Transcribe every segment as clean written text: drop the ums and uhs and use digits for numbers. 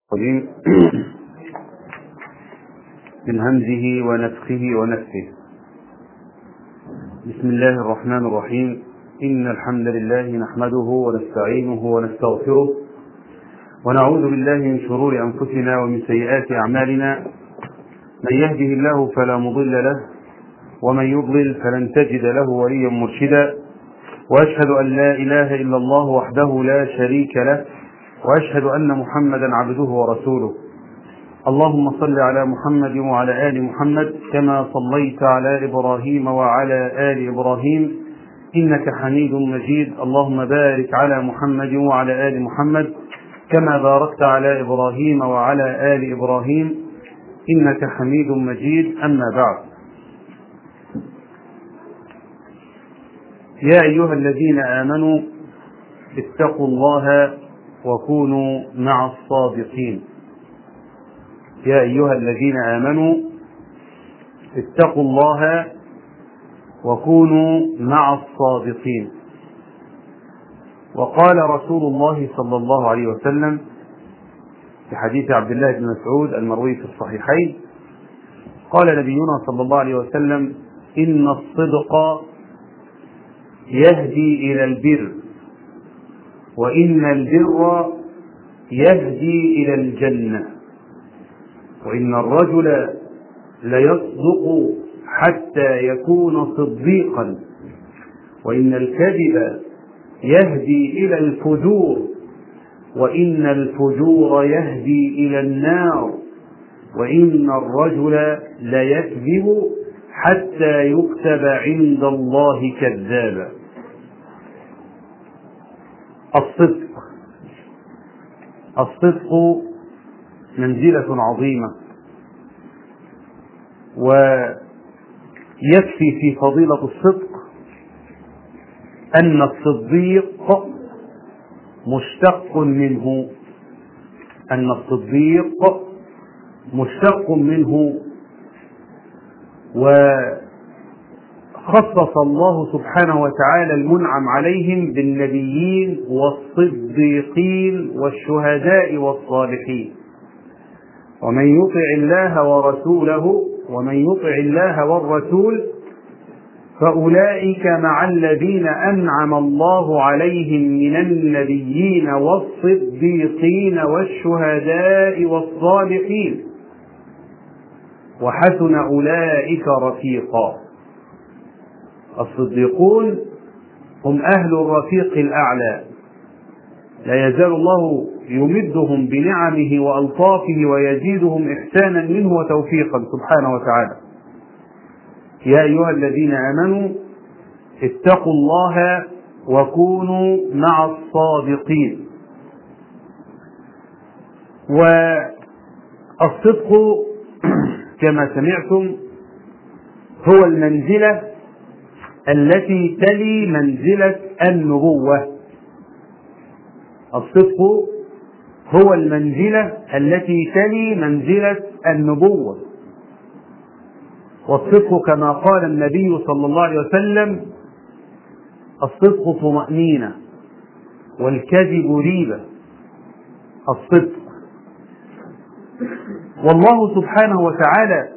الرجيم من همزه ونفخه ونفثه. بسم الله الرحمن الرحيم. إن الحمد لله نحمده ونستعينه ونستغفره ونعوذ بالله من شرور أنفسنا ومن سيئات أعمالنا. من يهده الله فلا مضل له ومن يضلل فلن تجد له وليا مرشدا، وأشهد أن لا إله إلا الله وحده لا شريك له، وأشهد أن محمدا عبده ورسوله. اللهم صل على محمد وعلى آل محمد كما صليت على إبراهيم وعلى آل إبراهيم إنك حميد مجيد. اللهم بارك على محمد وعلى آل محمد كما باركت على إبراهيم وعلى آل إبراهيم إنك حميد مجيد. أما بعد، يا أيها الذين آمنوا اتقوا الله وكونوا مع الصادقين. يا أيها الذين آمنوا اتقوا الله وكونوا مع الصادقين. وقال رسول الله صلى الله عليه وسلم في حديث عبد الله بن مسعود المروي في الصحيحين، قال نبينا صلى الله عليه وسلم: إن الصدق يهدي إلى البر، وإن البر يهدي إلى الجنة، وإن الرجل ليصدق حتى يكون صديقا، وإن الكذب يهدي إلى الفجور، وإن الفجور يهدي إلى النار، وإن الرجل ليكذب حتى يكتب عند الله كذابا. الصدق منزلة عظيمة، ويكفي في فضيلة الصدق أن الصديق مشتق منه، وخصص الله سبحانه وتعالى المنعم عليهم بالنبيين والصديقين والشهداء والصالحين. ومن يطع الله والرسول فأولئك مع الذين أنعم الله عليهم من النبيين والصديقين والشهداء والصالحين، وحسن أولئك رفيقا. الصديقون هم أهل الرفيق الأعلى، لا يزال الله يمدهم بنعمه وألطافه ويزيدهم إحسانا منه وتوفيقا سبحانه وتعالى. يا أيها الذين آمنوا اتقوا الله وكونوا مع الصادقين. والصدق كما سمعتم هو المنزلة التي تلي منزلة النبوة. الصدق هو المنزلة التي تلي منزلة النبوة. والصدق كما قال النبي صلى الله عليه وسلم: الصدق طمأنينة والكذب ريبة. الصدق، والله سبحانه وتعالى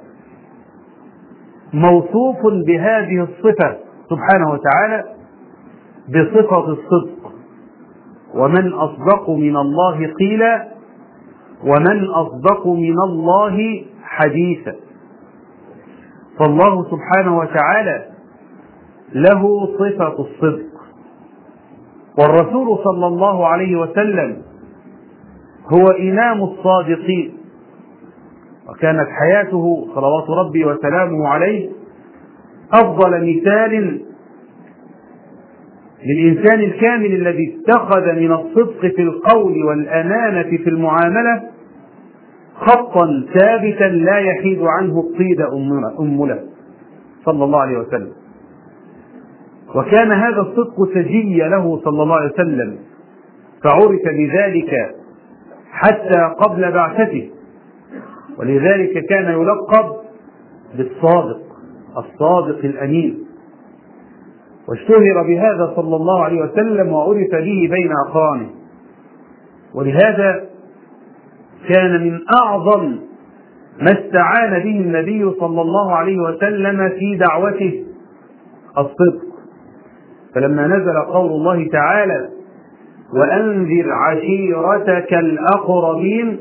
موصوف بهذه الصفة سبحانه وتعالى بصفة الصدق. ومن أصدق من الله قيلا، ومن أصدق من الله حديثا. فالله سبحانه وتعالى له صفة الصدق، والرسول صلى الله عليه وسلم هو إمام الصادقين، وكانت حياته صلوات ربي وسلامه عليه أفضل مثال للإنسان الكامل الذي اتخذ من الصدق في القول والأمانة في المعاملة خطا ثابتا لا يحيد عنه الطيد أمله صلى الله عليه وسلم. وكان هذا الصدق سجي له صلى الله عليه وسلم، فعرف بذلك حتى قبل بعثته، ولذلك كان يلقب الصادق الأمين، واشتهر بهذا صلى الله عليه وسلم وعرف به بين أقرانه. ولهذا كان من أعظم ما استعان به النبي صلى الله عليه وسلم في دعوته الصدق. فلما نزل قول الله تعالى: وأنذر عشيرتك الأقربين،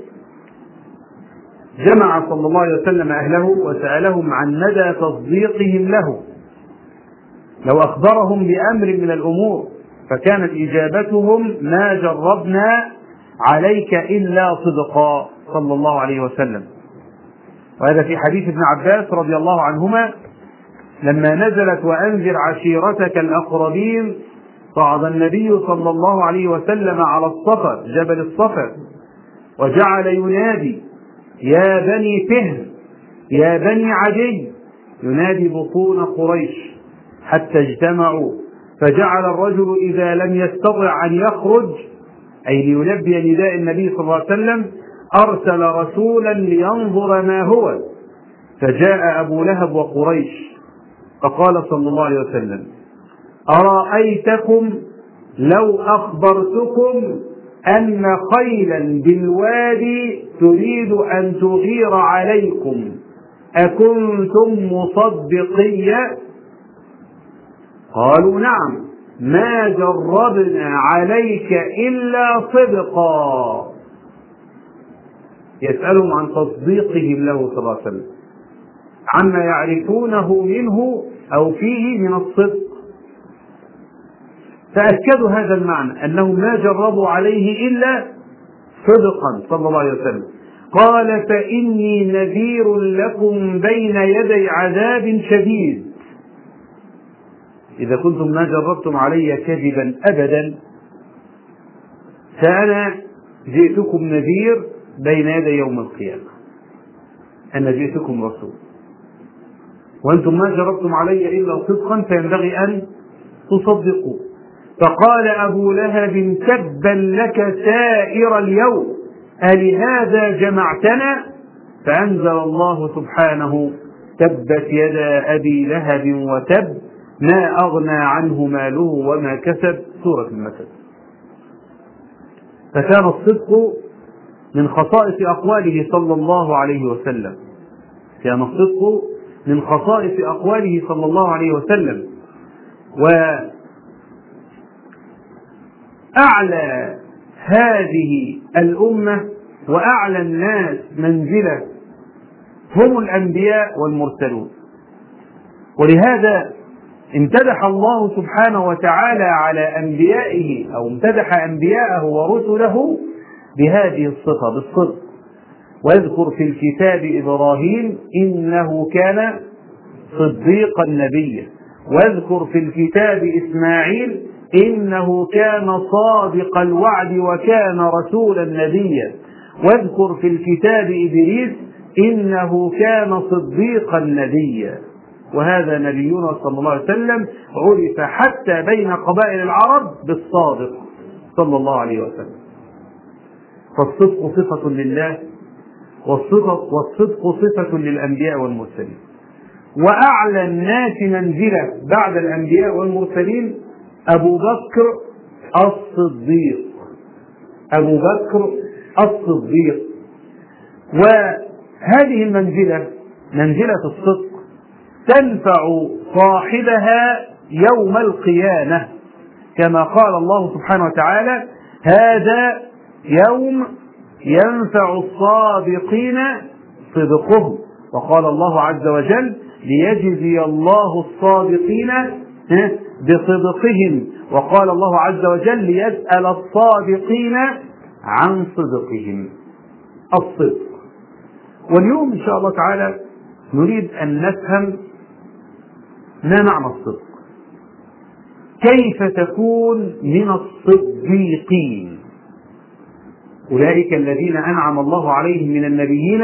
جمع صلى الله عليه وسلم أهله وسألهم عن مدى تصديقهم له. لو أخبرهم بأمر من الأمور فكانت إجابتهم: ما جربنا عليك إلا صدقا، صلى الله عليه وسلم. وهذا في حديث ابن عباس رضي الله عنهما لما نزلت وأنذر عشيرتك الأقربين، صعد النبي صلى الله عليه وسلم على الصفا، جبل الصفا، وجعل ينادي: يا بني فهر، يا بني عدي، ينادي بطون قريش حتى اجتمعوا، فجعل الرجل إذا لم يستطع أن يخرج، أي ليلبي نداء النبي صلى الله عليه وسلم، أرسل رسولا لينظر ما هو، فجاء أبو لهب وقريش فقال صلى الله عليه وسلم: أرأيتكم لو أخبرتكم أن خيلا بالوادي تريد أن تغير عليكم أكنتم مصدقية؟ قالوا: نعم، ما جربنا عليك إلا صدقا. يسألهم عن تصديقهم له صلى الله عليه وسلم، عما يعرفونه منه أو فيه من الصدق، فأكدوا هذا المعنى أنهم ما جربوا عليه إلا صدقا صلى الله عليه وسلم. قال: فإني نذير لكم بين يدي عذاب شديد. إذا كنتم ما جربتم علي كذبا أبدا فأنا جئتكم نذير بين يدي يوم القيامة، أنا جئتكم رسول، وأنتم ما جربتم علي إلا صدقا فينبغي أن تصدقوا. فقال أبو لهب: تبا لك سائر اليوم، ألهذا جمعتنا؟ فأنزل الله سبحانه: تبت يدا أبي لهب وتب، ما أغنى عنه ماله وما كسب، سورة المثل. فكان الصدق من خصائص أقواله صلى الله عليه وسلم، كان الصدق من خصائص أقواله صلى الله عليه وسلم. وأعلى هذه الأمة وأعلى الناس منزلة هم الأنبياء والمرسلون، ولهذا امتدح الله سبحانه وتعالى على أنبيائه، أو امتدح أنبياءه ورسله بهذه الصفة، بالصدق. واذكر في الكتاب إبراهيم إنه كان صديقا نبيا، واذكر في الكتاب إسماعيل إنه كان صادق الوعد وكان رسولا نبيا، واذكر في الكتاب إدريس إنه كان صديقا نبيا. وهذا نبينا صلى الله عليه وسلم عرف حتى بين قبائل العرب بالصادق صلى الله عليه وسلم. فالصدق صفة لله، والصدق صفة للأنبياء والمرسلين. وأعلى الناس منزلة بعد الأنبياء والمرسلين أبو بكر الصديق، أبو بكر الصديق. وهذه المنزلة، منزلة الصدق، تنفع صاحبها يوم القيامة، كما قال الله سبحانه وتعالى: هذا يوم ينفع الصادقين صدقهم. وقال الله عز وجل: ليجزي الله الصادقين بصدقهم. وقال الله عز وجل: ليسأل الصادقين عن صدقهم. الصدق. واليوم إن شاء الله تعالى نريد أن نفهم ما معنى الصدق، كيف تكون من الصديقين، أولئك الذين أنعم الله عليهم من النبيين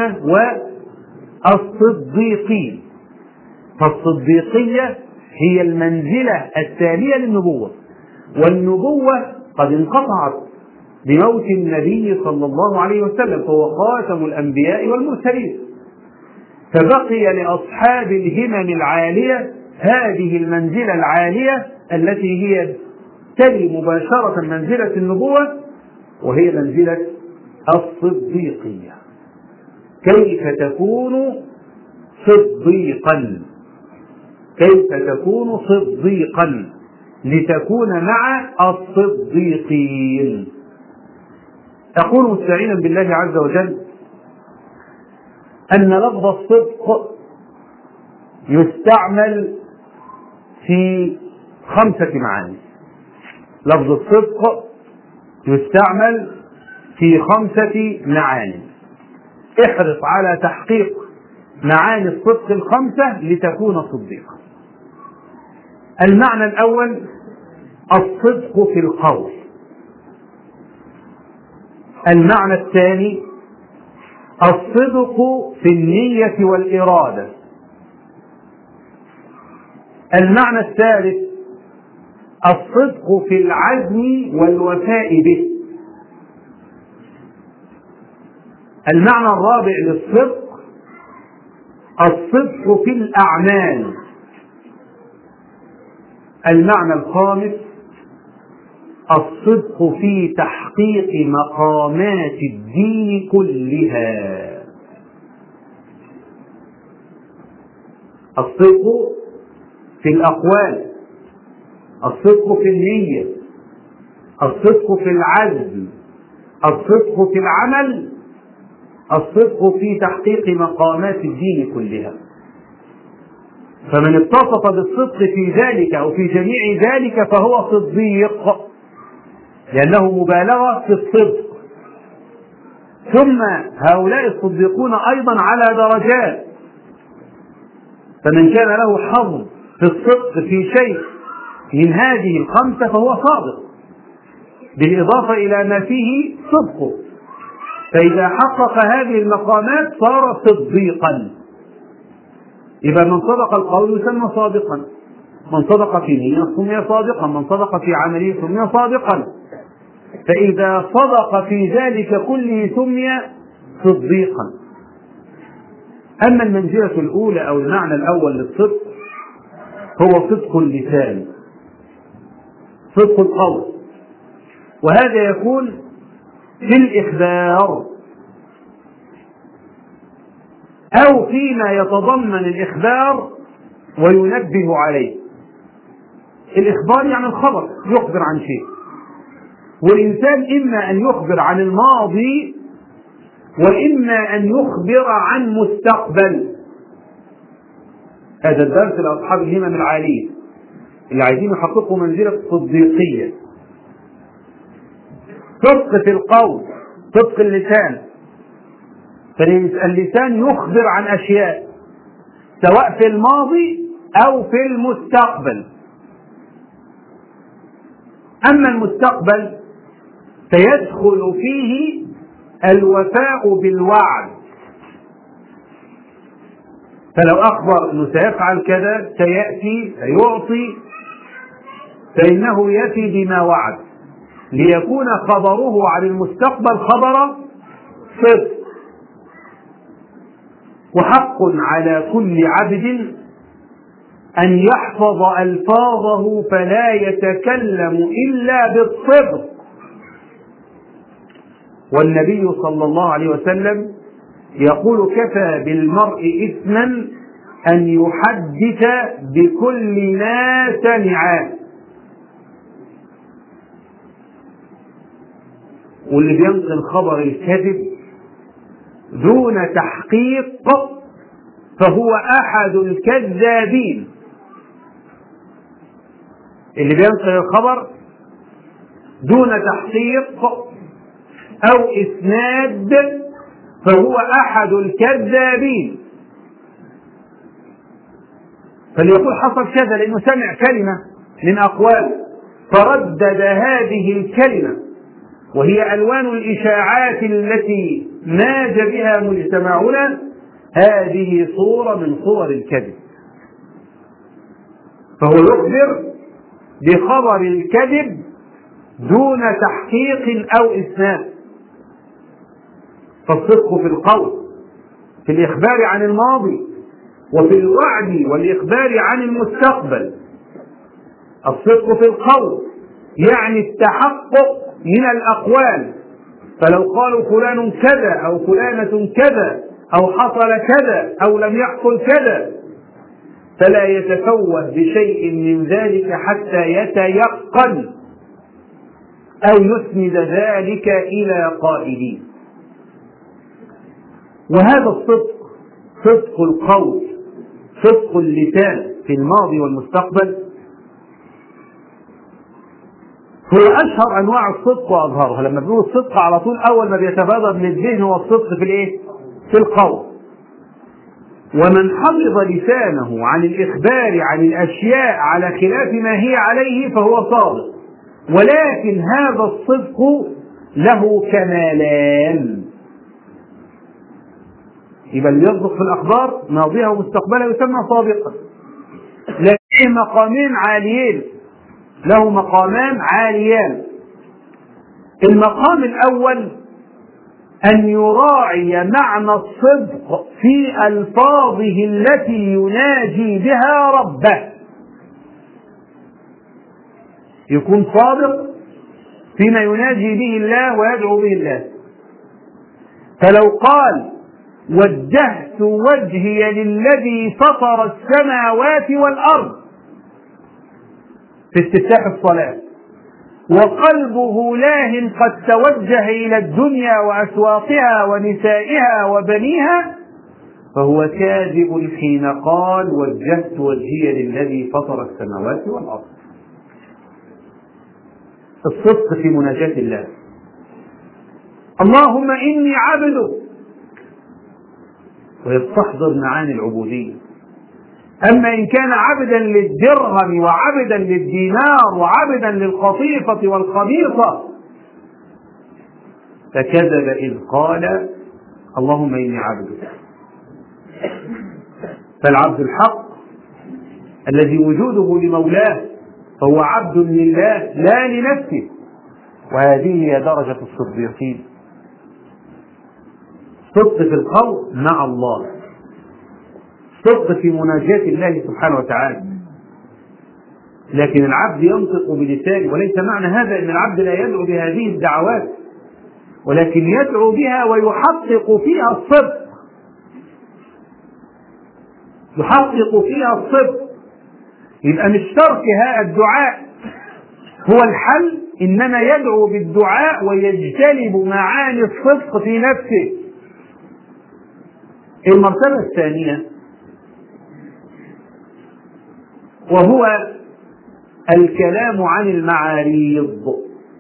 والصديقين. فالصديقية هي المنزلة التالية للنبوة، والنبوة قد انقطعت بموت النبي صلى الله عليه وسلم، فهو خاتم الأنبياء والمرسلين. فبقي لأصحاب الهمم العالية هذه المنزلة العالية التي هي تلي مباشرة منزلة النبوة، وهي منزلة الصديقية. كيف تكون صديقا؟ كيف تكون صديقا؟ لتكون مع الصديقين. أقول مستعينا بالله عز وجل أن لفظ الصدق يستعمل في 5 معاني. لفظ الصدق يستعمل في 5 معاني. احرص على تحقيق معاني الصدق 5 لتكون صديقا. المعنى الأول الصدق في القول. المعنى الثاني الصدق في النية والإرادة. المعنى الثالث الصدق في العزم والوفاء به. المعنى الرابع للصدق الصدق في الأعمال. المعنى الخامس الصدق في تحقيق مقامات الدين كلها. الصدق في الأقوال، الصدق في النية، الصدق في العزم، الصدق في العمل، الصدق في تحقيق مقامات الدين كلها. فمن اتصف بالصدق في ذلك أو في جميع ذلك فهو صديق، لأنه مبالغة في الصدق. ثم هؤلاء الصديقون أيضا على درجات، فمن كان له حظ في الصدق في شيء من هذه 5 فهو صادق، بالإضافة إلى ما فيه صدقه، فإذا حقق هذه المقامات صار صديقا. إذا من صدق القول يسمى صادقا، من صدق في نية سمي صادقا، من صدق في عمله سمي صادقا، فإذا صدق في ذلك كله سمي صديقا. أما المنزلة الأولى أو المعنى الأول للصدق هو صدق اللسان، صدق القول، وهذا يكون في الإخبار أو فيما يتضمن الإخبار وينبه عليه. الإخبار يعني الخبر، يخبر عن شيء، والإنسان إما أن يخبر عن الماضي وإما أن يخبر عن مستقبل. هذا الدرس لأصحاب الهمم العالية اللي عايزين يحققوا منزلة الصديقية. صدق في القول، صدق اللسان، فاللسان يخبر عن أشياء سواء في الماضي أو في المستقبل. أما المستقبل فيدخل فيه الوفاء بالوعد، فلو أخبر أنه سيفعل كذا، سيأتي، سيعطي، فإنه يأتي بما وعد، ليكون خبره عن المستقبل خبر صدق. وحق على كل عبد أن يحفظ ألفاظه فلا يتكلم إلا بالصدق. والنبي صلى الله عليه وسلم يقول: كفى بالمرء إثما أن يحدث بكل ما سمع. واللي بينقل خبر الكذب دون تحقيق فهو أحد الكذابين. اللي بينقل الخبر دون تحقيق أو إسناد فهو أحد الكذابين. فليقول حصل كذا لأنه سمع كلمة من أقوال فردد هذه الكلمة، وهي ألوان الإشاعات التي ماج بها مجتمعنا، هذه صورة من صور الكذب، فهو يخبر بخبر الكذب دون تحقيق أو إسناد. فالصدق في القول، في الإخبار عن الماضي، وفي الوعد والإخبار عن المستقبل. الصدق في القول يعني التحقق من الأقوال فلو قالوا فلان كذا أو فلانة كذا أو حصل كذا أو لم يحصل كذا فلا يتفوه بشيء من ذلك حتى يتيقن أو يسند ذلك إلى قائله. وهذا الصدق، صدق القول، صدق اللسان في الماضي والمستقبل، هو أشهر أنواع الصدق وأظهرها. لما بنقول الصدق على طول أول ما بيتبادر للذهن هو الصدق في الإيه؟ في القول. ومن حفظ لسانه عن الإخبار عن الأشياء على خلاف ما هي عليه فهو صادق. ولكن هذا الصدق له كمالان. يبقى اللي يصدق في الأخبار ماضيها ومستقبلها يسمى صادقا، لكن مقامين عاليين، له مقامان عاليان. المقام الأول أن يراعي معنى الصدق في ألفاظه التي يناجي بها ربه، يكون صادق فيما يناجي به الله ويدعو به الله. فلو قال وجهت وجهي للذي فطر السماوات والأرض في استفتاح الصلاة وقلبه لاه قد توجه إلى الدنيا وأسواقها ونسائها وبنيها فهو كاذب حين قال وجهت وجهي للذي فطر السماوات والأرض. الصدق في مناجاة الله، اللهم إني عبدك، ويستحضر معاني العبودية. أما إن كان عبدا للدرهم وعبدا للدينار وعبدا للقطيفة والخبيصة فكذب إذ قال اللهم إني عبدك. فالعبد الحق الذي وجوده لمولاه فهو عبد لله لا لنفسه، وهذه هي درجة الصديقين. صدق في القول مع الله، صدق في مناجاة الله سبحانه وتعالى. لكن العبد ينطق بلسانه، وليس معنى هذا أن العبد لا يدعو بهذه الدعوات، ولكن يدعو بها ويحقق فيها الصدق، يحقق فيها الصدق. يبقى مش تركها الدعاء هو الحل، إنما يدعو بالدعاء ويجتنب معاني الصدق في نفسه. المرتبة الثانية وهو الكلام عن المعاريض.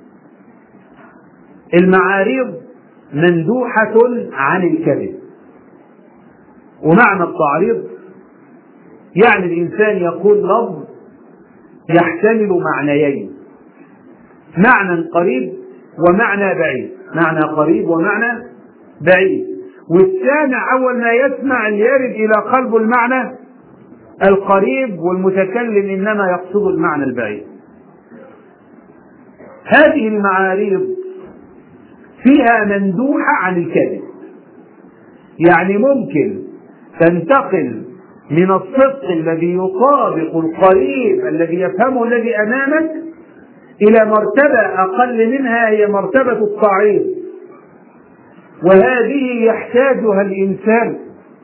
المعاريض مندوحة عن الكذب. ومعنى التعريض يعني الإنسان يقول لفظ يحتمل معنيين، معنى قريب ومعنى بعيد، معنى قريب ومعنى بعيد، والسامع أول ما يسمع يرد إلى قلبه المعنى القريب، والمتكلم إنما يقصد المعنى البعيد. هذه المعاريض فيها مندوحة عن الكذب، يعني ممكن تنتقل من الصدق الذي يطابق القريب الذي يفهمه الذي أمامك إلى مرتبة أقل منها، هي مرتبة التعريض، وهذه يحتاجها الإنسان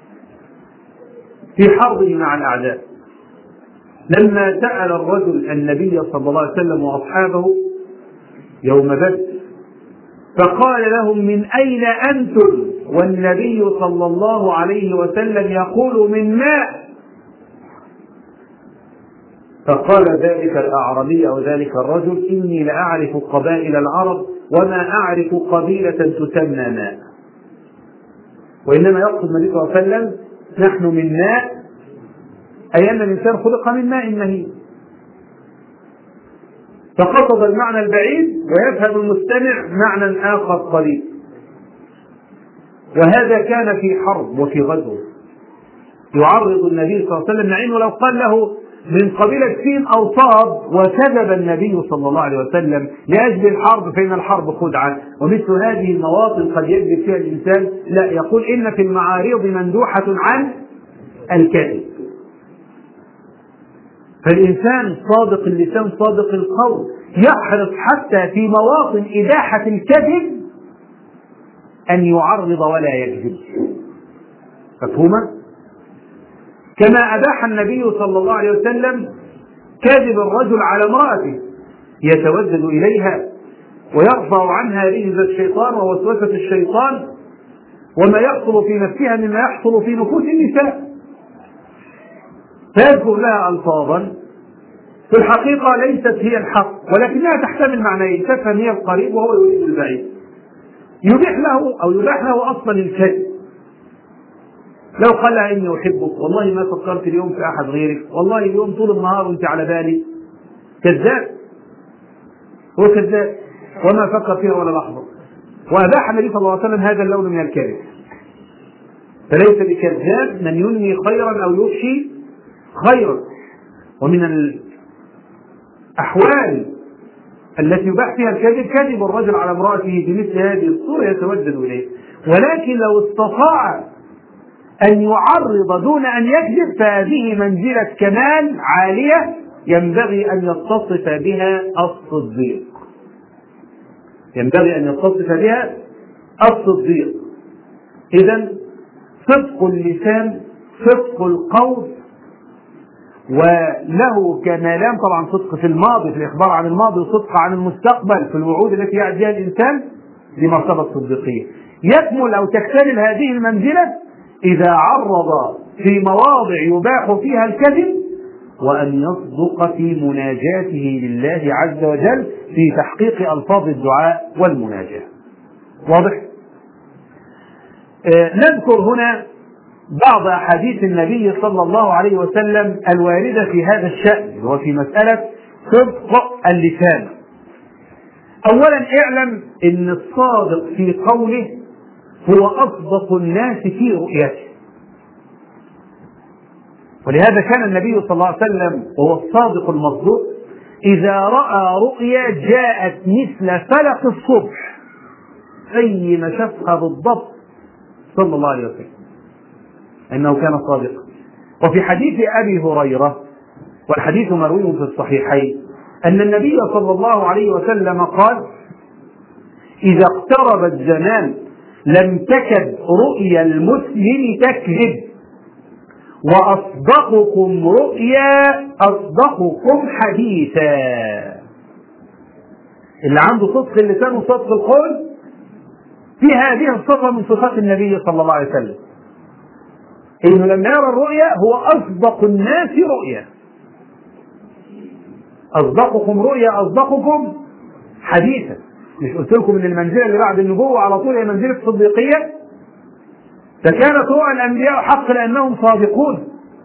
في حربه مع الأعداء. لما سأل الرجل النبي صلى الله عليه وسلم وأصحابه يوم بدر فقال لهم من أين أنتم؟ والنبي صلى الله عليه وسلم يقول من ماء. فقال ذلك الأعرابي أو ذلك الرجل إني لأعرف قبائل العرب وما أعرف قبيلة تسمى ماء. وإنما يقصد النبي صلى الله عليه وسلم نحن من ماء، أي أن الإنسان خلق من ماء مهين. فقصد المعنى البعيد ويفهم المستمع معنى آخر قريب. وهذا كان في حرب وفي غزو يعرض النبي صلى الله عليه وسلم، مع انه لو قال له من قبيلة سين أو صاد وكذب النبي صلى الله عليه وسلم لأجل الحرب فإن الحرب خدعة. ومثل هذه المواطن قد يكذب فيها الإنسان، لا، يقول إن في المعارض مندوحة عن الكذب. فالإنسان صادق اللسان صادق القول يحرص حتى في مواطن إباحة الكذب أن يعرض ولا يكذب. مفهومة؟ كما أباح النبي صلى الله عليه وسلم كذب الرجل على امرأته يتودد إليها ويرفع عنها رجز الشيطان ووسوسة الشيطان وما يحصل في نفسها مما يحصل في نفوس النساء، فيذكر لها ألفاظا في الحقيقة ليست هي الحق، ولكنها تحتمل معنيين، تفهم هي القريب وهو يريد البعيد. يباح له أصلا الكذب، لو قال لها إني أحبك، والله ما فكرت اليوم في أحد غيرك، والله اليوم طول النهار وأنت على بالي، كذاب، هو كذاب وما فكر فيها ولا لحظة. وأباح النبي صلى الله عليه وسلم هذا اللون من الكذب، فليس بكذاب من ينمي خيرا أو يفشي خيرا. ومن الأحوال التي يباح فيها الكذب كذب الرجل على امرأته بمثل هذه الصورة يتودد إليه، ولكن لو استطاع أن يعرض دون أن يكذب فهذه منزلة كمال عالية ينبغي أن يتصف بها الصديق، ينبغي أن يتصف بها الصديق. إذن صدق اللسان، صدق القول، وله كمالان طبعا، صدق في الماضي في الإخبار عن الماضي، وصدق عن المستقبل في الوعود التي يعد بها الإنسان لمرتبة الصديقية. يكمل أو تكتمل هذه المنزلة إذا عرض في مواضع يباح فيها الكذب وأن يصدق في مناجاته لله عز وجل في تحقيق ألفاظ الدعاء والمناجاة. واضح؟ نذكر هنا بعض أحاديث النبي صلى الله عليه وسلم الواردة في هذا الشأن وفي مسألة صدق اللسان. أولا اعلم أن الصادق في قوله هو أصدق الناس في رؤيته، ولهذا كان النبي صلى الله عليه وسلم وهو الصادق المصدوق إذا رأى رؤيا جاءت مثل فلق الصبح زي ما شافها بالضبط صلى الله عليه وسلم إنه كان صادقا. وفي حديث أبي هريرة، والحديث مروي في الصحيحين، أن النبي صلى الله عليه وسلم قال: إذا اقترب الزمان لم تكد رؤيا المسلم تكذب، وأصدقكم رؤيا أصدقكم حديثا. اللي عنده صدق اللسان وصدق القول في هذه الصفة من صفات النبي صلى الله عليه وسلم، إنه لما يرى الرؤيا هو أصدق الناس رؤيا. أصدقكم رؤيا أصدقكم حديثا. مش قلت لكم ان المنزله اللي بعد النبوه على طول هي منزله الصديقيه؟ فكانت رؤى الانبياء حق لانهم صادقون،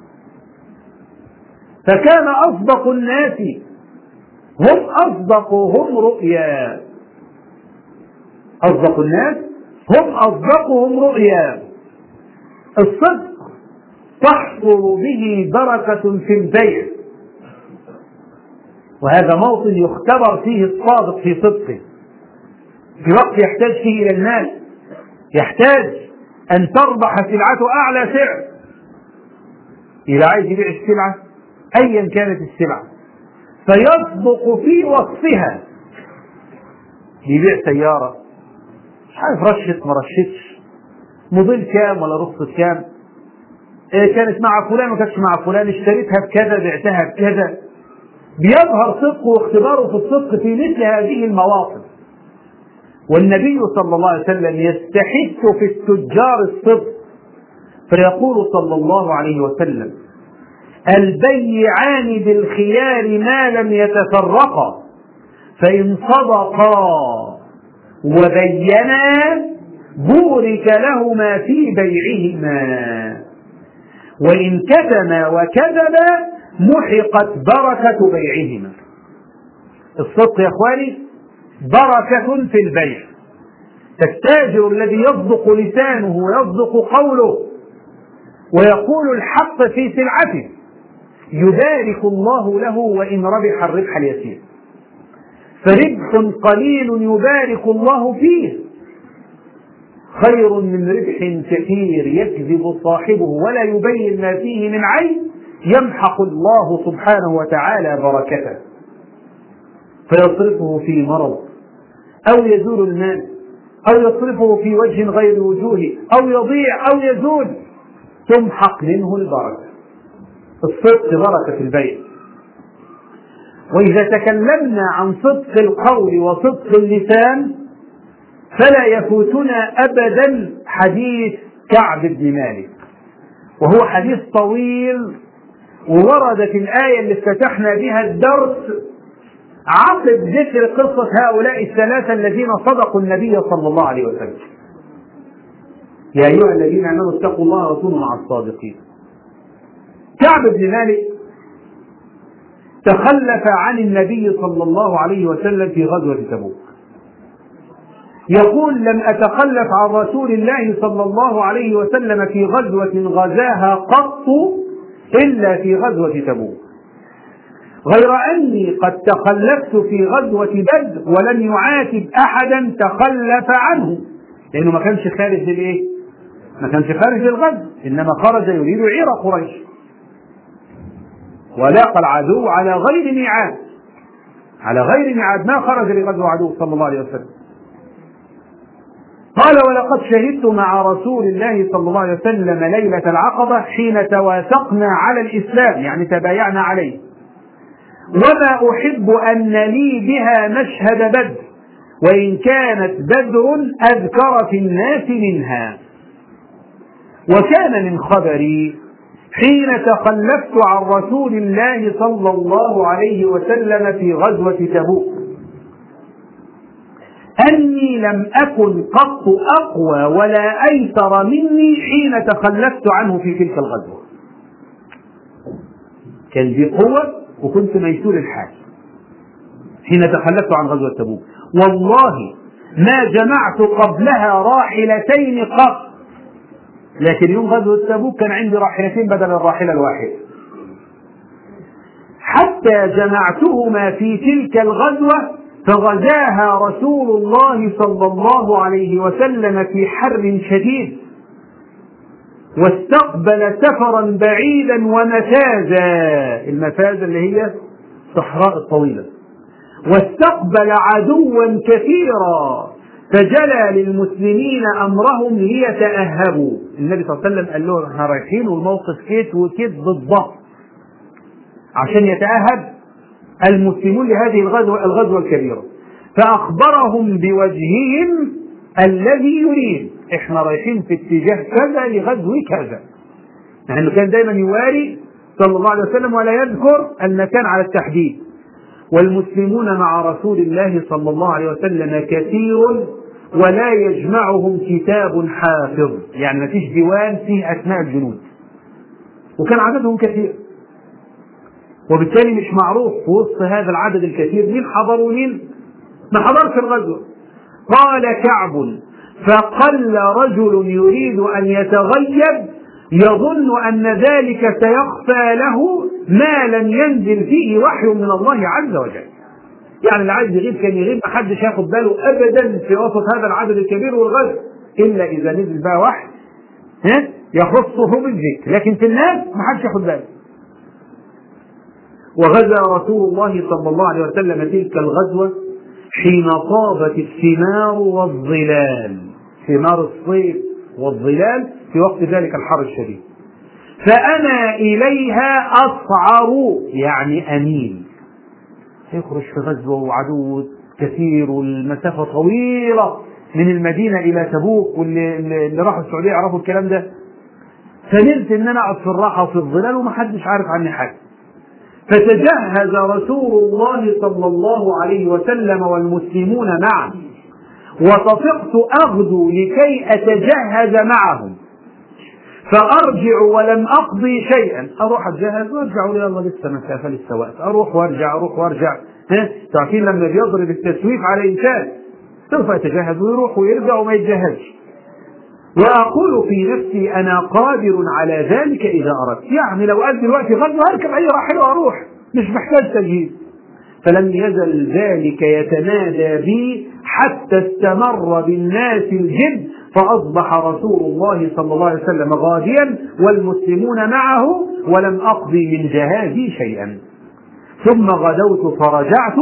فكان اصدق الناس هم اصدقهم رؤيا، اصدق الناس هم اصدقهم رؤيا. الصدق تحصل به بركه في البيع، وهذا موطن يختبر فيه الصادق في صدقه، في وقت يحتاج فيه إلى المال، يحتاج أن تربح سلعته أعلى سعر، إذا عايز يبيع السلعة أيا كانت السلعة فيصدق في وصفها. يبيع سيارة مش عارف رشت ما رشتش، موديل كام ولا رخصة كام، كانت مع فلان وما كانتش مع فلان، اشتريتها بكذا بعتها بكذا. بيظهر صدقه واختباره في الصدق في مثل هذه المواطن. والنبي صلى الله عليه وسلم يستحث في التجار الصدق، فيقول صلى الله عليه وسلم: البيعان بالخيار ما لم يتفرقا، فإن صدقا وبينا بورك لهما في بيعهما، وإن كتما وكذبا محقت بركة بيعهما. الصدق يا اخواني بركة في البيع. فالتاجر الذي يصدق لسانه ويصدق قوله ويقول الحق في سلعته يبارك الله له وإن ربح الربح اليسير، فربح قليل يبارك الله فيه خير من ربح كثير يكذب صاحبه ولا يبين ما فيه من عيب يمحق الله سبحانه وتعالى بركته فيصرفه في مرض أو يزول المال أو يصرفه في وجه غير وجوهه أو يضيع أو يزول تمحق منه البركة. الصدق بركة في البيع. وإذا تكلمنا عن صدق القول وصدق اللسان فلا يفوتنا أبدا حديث كعب بن مالك، وهو حديث طويل، ووردت الآية اللي افتتحنا بها الدرس عقب ذكر قصة هؤلاء الثلاثة الذين صدقوا النبي صلى الله عليه وسلم. يا أيها الذين آمنوا اتقوا الله وكونوا مع الصادقين. كعب بن مالك تخلف عن النبي صلى الله عليه وسلم في غزوة تبوك. يقول: لم أتخلف عن رسول الله صلى الله عليه وسلم في غزوة غزاها قط إلا في غزوة تبوك، غير أني قد تخلفت في غزوة بدر ولم يعاتب أحدا تخلف عنه، لأنه ما كانش خارج للإيه؟ ما كانش خارج للغزو، إنما خرج يريد عير قريش، ولاقى العدو على غير ميعاد، على غير ميعاد، ما خرج لغزو عدو صلى الله عليه وسلم. قال: ولقد شهدت مع رسول الله صلى الله عليه وسلم ليلة العقبة حين توافقنا على الإسلام، يعني تبايعنا عليه، وما أحب أن لي بها مشهد بدر، وإن كانت بدر أذكر في الناس منها. وكان من خبري حين تخلفت عن رسول الله صلى الله عليه وسلم في غزوة تبوك أني لم أكن قط أقوى ولا أيسر مني حين تخلفت عنه في تلك الغزوة. كان ذي قوة وكنت ميسور الحال حين تخلفت عن غزوة تبوك. والله ما جمعت قبلها راحلتين قط، لكن يوم غزوة تبوك كان عندي راحلتين بدل الراحلة الواحدة، حتى جمعتهما في تلك الغزوة فغزاها رسول الله صلى الله عليه وسلم في حر شديد، واستقبل سفرا بعيدا ومفازا، المفازة اللي هي الصحراء الطويلة، واستقبل عدوا كثيرا، فجلى للمسلمين أمرهم ليتأهبوا. النبي صلى الله عليه وسلم قال لهم: احنا رايحين والموقف كيت وكيت بالضبط، عشان يتأهب المسلمون لهذه الغزوة الكبيرة. فأخبرهم بوجههم الذي يريد، احنا رايحين في اتجاه كذا لغزو كذا، لأنه كان دائما يواري صلى الله عليه وسلم ولا يذكر المكان على التحديد. والمسلمون مع رسول الله صلى الله عليه وسلم كثير ولا يجمعهم كتاب حافظ، يعني ما فيش ديوان فيه أسماء الجنود، وكان عددهم كثير، وبالتالي مش معروف في وسط هذا العدد الكثير مين حضر ومين ما حضرش الغزوة. قال كعب: فقل رجل يريد أن يتغيب يظن أن ذلك سيخفى له ما لم ينزل فيه وحي من الله عز وجل. يعني اللي عايز يغيب كان يغيب، ما حدش ياخد باله أبدا في وسط هذا العدد الكبير والغزو، إلا إذا نزل بقى وحي يخصه بالذكر، لكن في الناس ما حدش ياخد باله. وغزا رسول الله صلى الله عليه وسلم تلك الغزوة حين طابت الثمار والظلال، ثمار الصيف والظلال في وقت ذلك الحر الشديد. فأنا إليها أصعر، يعني أميل، يخرج في غزوة وعدو كثير والمسافة طويلة من المدينة إلى تبوك، واللي راحوا السعودية يعرفوا الكلام ده. فنلت إن أنا أقعد في الراحة وفي الظلال ومحدش عارف عني حاجة. فتجهز رسول الله صلى الله عليه وسلم والمسلمون معه، وطفقت أغدو لكي أتجهز معهم، فأرجع ولم أقضي شيئا، أروح أتجهز وأرجع يلا لسه مسافة لسه وقت، أروح وأرجع. تعرفين لما بيضرب التسويف على إنسان سوف يتجهز ويروح ويرجع وما يتجهزش. وأقول في نفسي: أنا قادر على ذلك إذا أردت، يعني لو قال دلوقتي غزوة هركب أي راحلة وأروح، مش محتاج تجهيز. فلم يزل ذلك يتنادى بي حتى استمر بالناس الجد، فأصبح رسول الله صلى الله عليه وسلم غاديا والمسلمون معه، ولم أقضي من جهازي شيئا. ثم غدوت فرجعت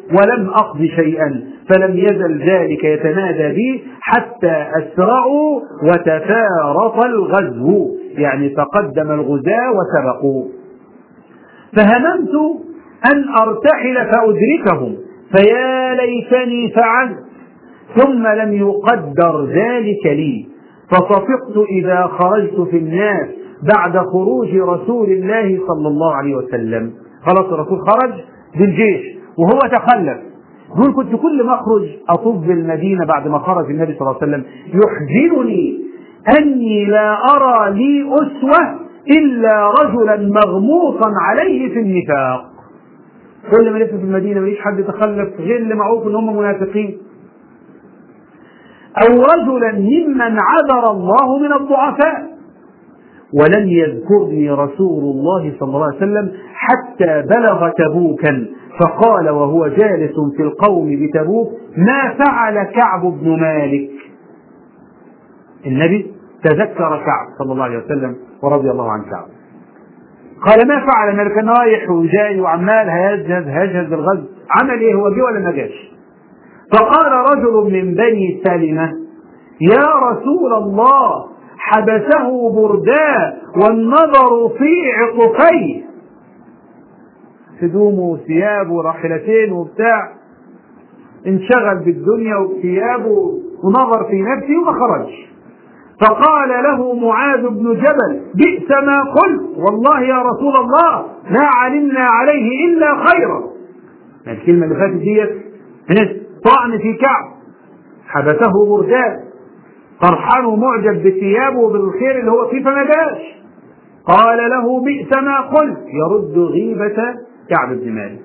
ولم أقض شيئا، فلم يزل ذلك يتنادى بي حتى أسرعوا وتفارط الغزو، يعني تقدم الغزاة وسبقوا. فهممت أن أرتحل فأدركهم، فيا ليتني فعلت، ثم لم يقدر ذلك لي. فصفقت إذا خرجت في الناس بعد خروج رسول الله صلى الله عليه وسلم. خلاص الرسول خرج بالجيش وهو تخلف. يقول كنت كل ما أخرج أطوف بالمدينة بعد ما خرج النبي صلى الله عليه وسلم يحزنني أني لا أرى لي أسوة إلا رجلا مغموصا عليه في النفاق. كل ما لف في المدينة ماليش حد تخلف غير اللي معروف ان هم منافقين، أو رجلا ممن عذر الله من الضعفاء. ولم يذكرني رسول الله صلى الله عليه وسلم حتى بلغ تبوكا، فقال وهو جالس في القوم بتبوك: ما فعل كعب بن مالك؟ النبي تذكر كعب صلى الله عليه وسلم ورضي الله عن كعب. قال ما فعل؟ ما كان رايح وجاي وعمال هيجهز الغزو، عمل ايه؟ هو جه ولا ما جاش؟ فقال رجل من بني سلمة: يا رسول الله حبسه برداء والنظر في عطفيه، هدومه وثيابه وراحلتين وبتاع، انشغل بالدنيا وبثيابه ونظر في نفسه وما خرج. فقال له معاذ بن جبل: بئس ما قلت، والله يا رسول الله ما علمنا عليه إلا خيرا. الكلمة اللي فاتت ديت طعن في كعب، حبسه برداء، فرحان ومعجب بثيابه وبالخير اللي هو فيه فما جاش. قال له: بئس ما قلت، يرد غيبة كعب بن مالك.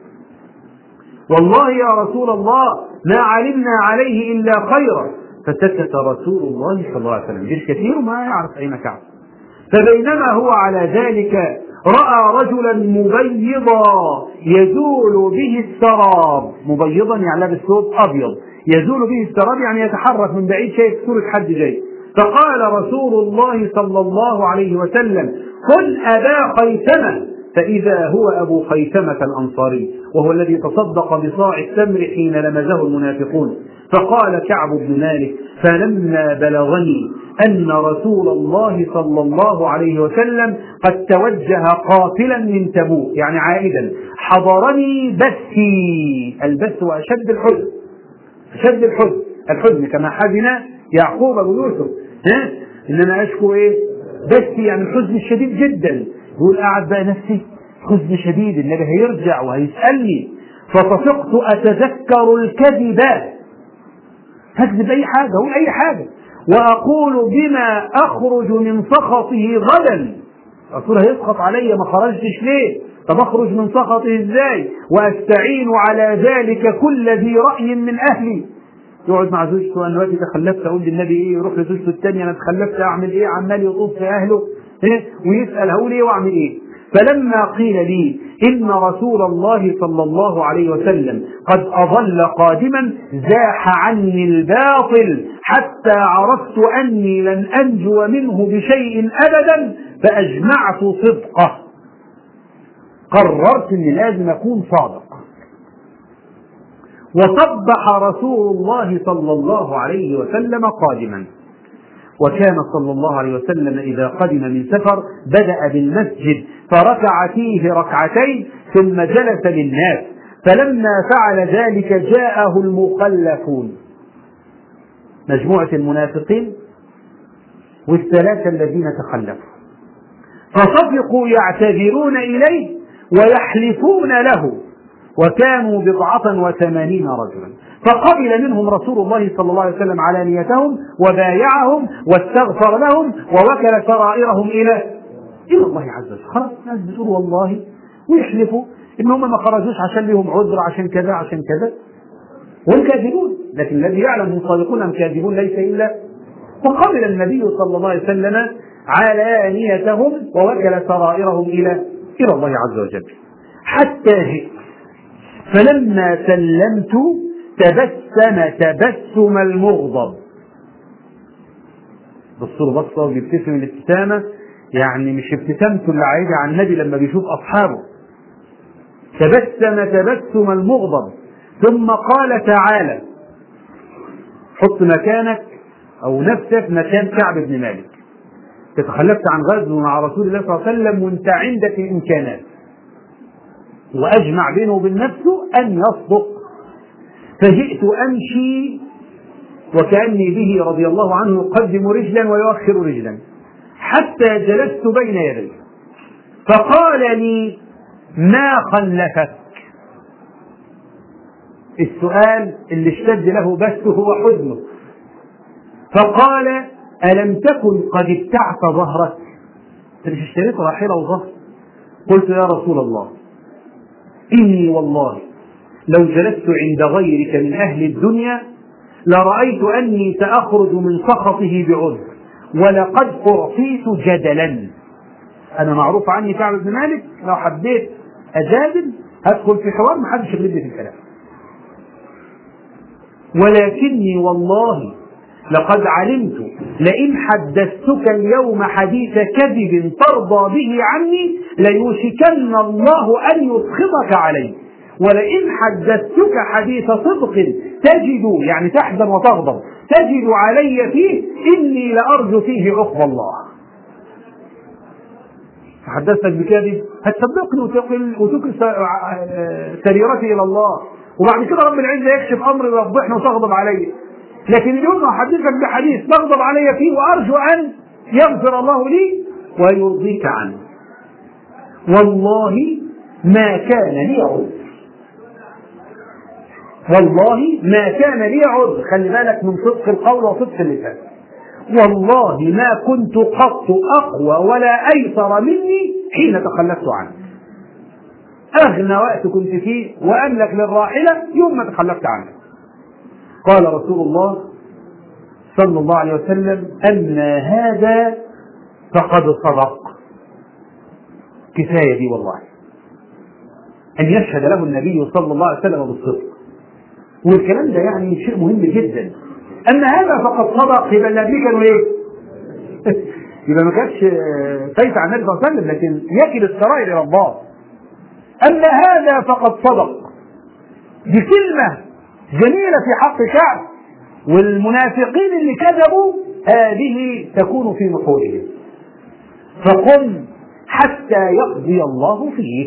والله يا رسول الله ما علمنا عليه إلا خيرا. فسكت رسول الله صلى الله عليه وسلم. بالكثير ما يعرف أين كعب. فبينما هو على ذلك رأى رجلا مبيضا يزول به السراب. مبيضا يعني لابس ثوب أبيض، يزول به السراب يعني يتحرك من بعيد، شايف صورة حد جاي. فقال رسول الله صلى الله عليه وسلم: قل أبا خيثمة. فإذا هو أبو خيثمة الأنصاري، وهو الذي تصدق بصاع التمر حين لمزه المنافقون. فقال كعب بن مالك: فلما بلغني أن رسول الله صلى الله عليه وسلم قد توجه قافلا من تبوك، يعني عائدا، حضرني بثي. البث وأشد الحزن، أشد الحزن كما حزن يعقوب أبو يوسف، إنما أشكو إيه؟ بثي، يعني الحزن الشديد جدا. يقول قاعد بقى نفسي حزن شديد، النبي هيرجع وهيسألني. فصفقت أتذكر الكذب، هكذب أي حاجة، أقول أي حاجة، وأقول بما أخرج من سخطه غدا. الرسول هيسخط علي ما خرجتش ليه؟ طب أخرج من سخطه إزاي؟ وأستعين على ذلك كل ذي رأي من أهلي. يقعد مع زوجته: أنا دلوقتي تخلفت، أقول للنبي إيه؟ يروح لزوجته الثانية: أنا تخلفت أعمل إيه؟ عمال يطوف في أهله ويسأل هقول إيه وأعمل إيه؟ فلما قيل لي إن رسول الله صلى الله عليه وسلم قد أظل قادما زاح عني الباطل حتى عرفت أني لن أنجو منه بشيء أبدا، فأجمعت صدقه. قررت أني لازم أكون صادق. وصبح رسول الله صلى الله عليه وسلم قادما. وكان صلى الله عليه وسلم إذا قدم من سفر بدأ بالمسجد فركع فيه ركعتين ثم جلس للناس. فلما فعل ذلك جاءه المخلفون، مجموعة المنافقين والثلاثة الذين تخلفوا، فصفقوا يعتذرون إليه ويحلفون له، وكانوا 89 رجلا. فقبل منهم رسول الله صلى الله عليه وسلم علانيتهم وبايعهم واستغفر لهم ووكل سرائرهم إلى الله عز وجل. خلاص الناس بتقول والله ويحلفوا إن هم ما خرجوش عشان لهم عذر، عشان كذا عشان كذا، وهم كاذبون، لكن الذي يعلم هم صادقون أم كاذبون ليس إلا. فقبل النبي صلى الله عليه وسلم علانيتهم ووكل سرائرهم إلى الله عز وجل حتى جئت. فلما سلمت تبسم المغضب. بصوا بصة وبيبتسم الابتسامة، يعني مش ابتسامته اللي عايدة عن النبي لما بيشوف أصحابه. تبسم المغضب. ثم قال تعالى حط مكانك أو نفسك مكان كعب بن مالك، تتخلفت عن غزو مع رسول الله صلى الله عليه وسلم وانت عندك الإمكانات، وأجمع بينه وبين نفسه أن يصدق، فجئت أمشي وكأني به رضي الله عنه يقدم رجلا ويؤخر رجلا حتى جلست بين يديه، فقال لي ما خلفك؟ السؤال اللي اشتد له بثه وحزنه، فقال ألم تكن قد ابتعت ظهرك؟ انت مش اشتريت راحلة وظهر؟ قلت يا رسول الله إني والله لو جلست عند غيرك من أهل الدنيا لرأيت أني سأخرج من سخطه بعذر، ولقد أعطيت جدلا. أنا معروف عني كعب بن مالك لو حبيت أجادل هدخل في حوار محدش يغلبني في الكلام، ولكني والله لقد علمت لئن حدثتك اليوم حديث كذب ترضى به عني ليوشكن الله أن يسخطك عليه، ولئن حدثتك حديث صدق تجد يعني تحزن وتغضب تجد علي فيه إني لأرجو فيه عقب الله. حدثتك بكذب هتصدقني وتكل سريرتي إلى الله، وبعد كده رب العزة يكشف أمري ويفضحني وتغضب علي، لكن اليوم أحدثك بحديث تغضب علي فيه وأرجو أن يغفر الله لي ويرضيك عنه. والله ما كان لي عذر، والله ما كان لي عذر، خلي بالك من صدق القول وصدق اللسان. والله ما كنت قط أقوى ولا أيسر مني حين تخلفت عنه. أغنى وقت كنت فيه وأملك للراحلة يوم ما تخلفت عنه. قال رسول الله صلى الله عليه وسلم أما هذا فقد صدق. كفاية دي والله أن يشهد له النبي صلى الله عليه وسلم بالصدق، والكلام ده يعني شيء مهم جدا. أما هذا فقد صدق، يبقى اللي قبليه كانوا إيه؟ يبقى ما كانش فايت عن النبي صلى الله عليه وسلم، لكن يكل السرائر إلى الله. أما هذا فقد صدق، دي كلمة جميلة في حق كعب، والمنافقين اللي كذبوا هذه تكون في نحورهم. فقم حتى يقضي الله فيه.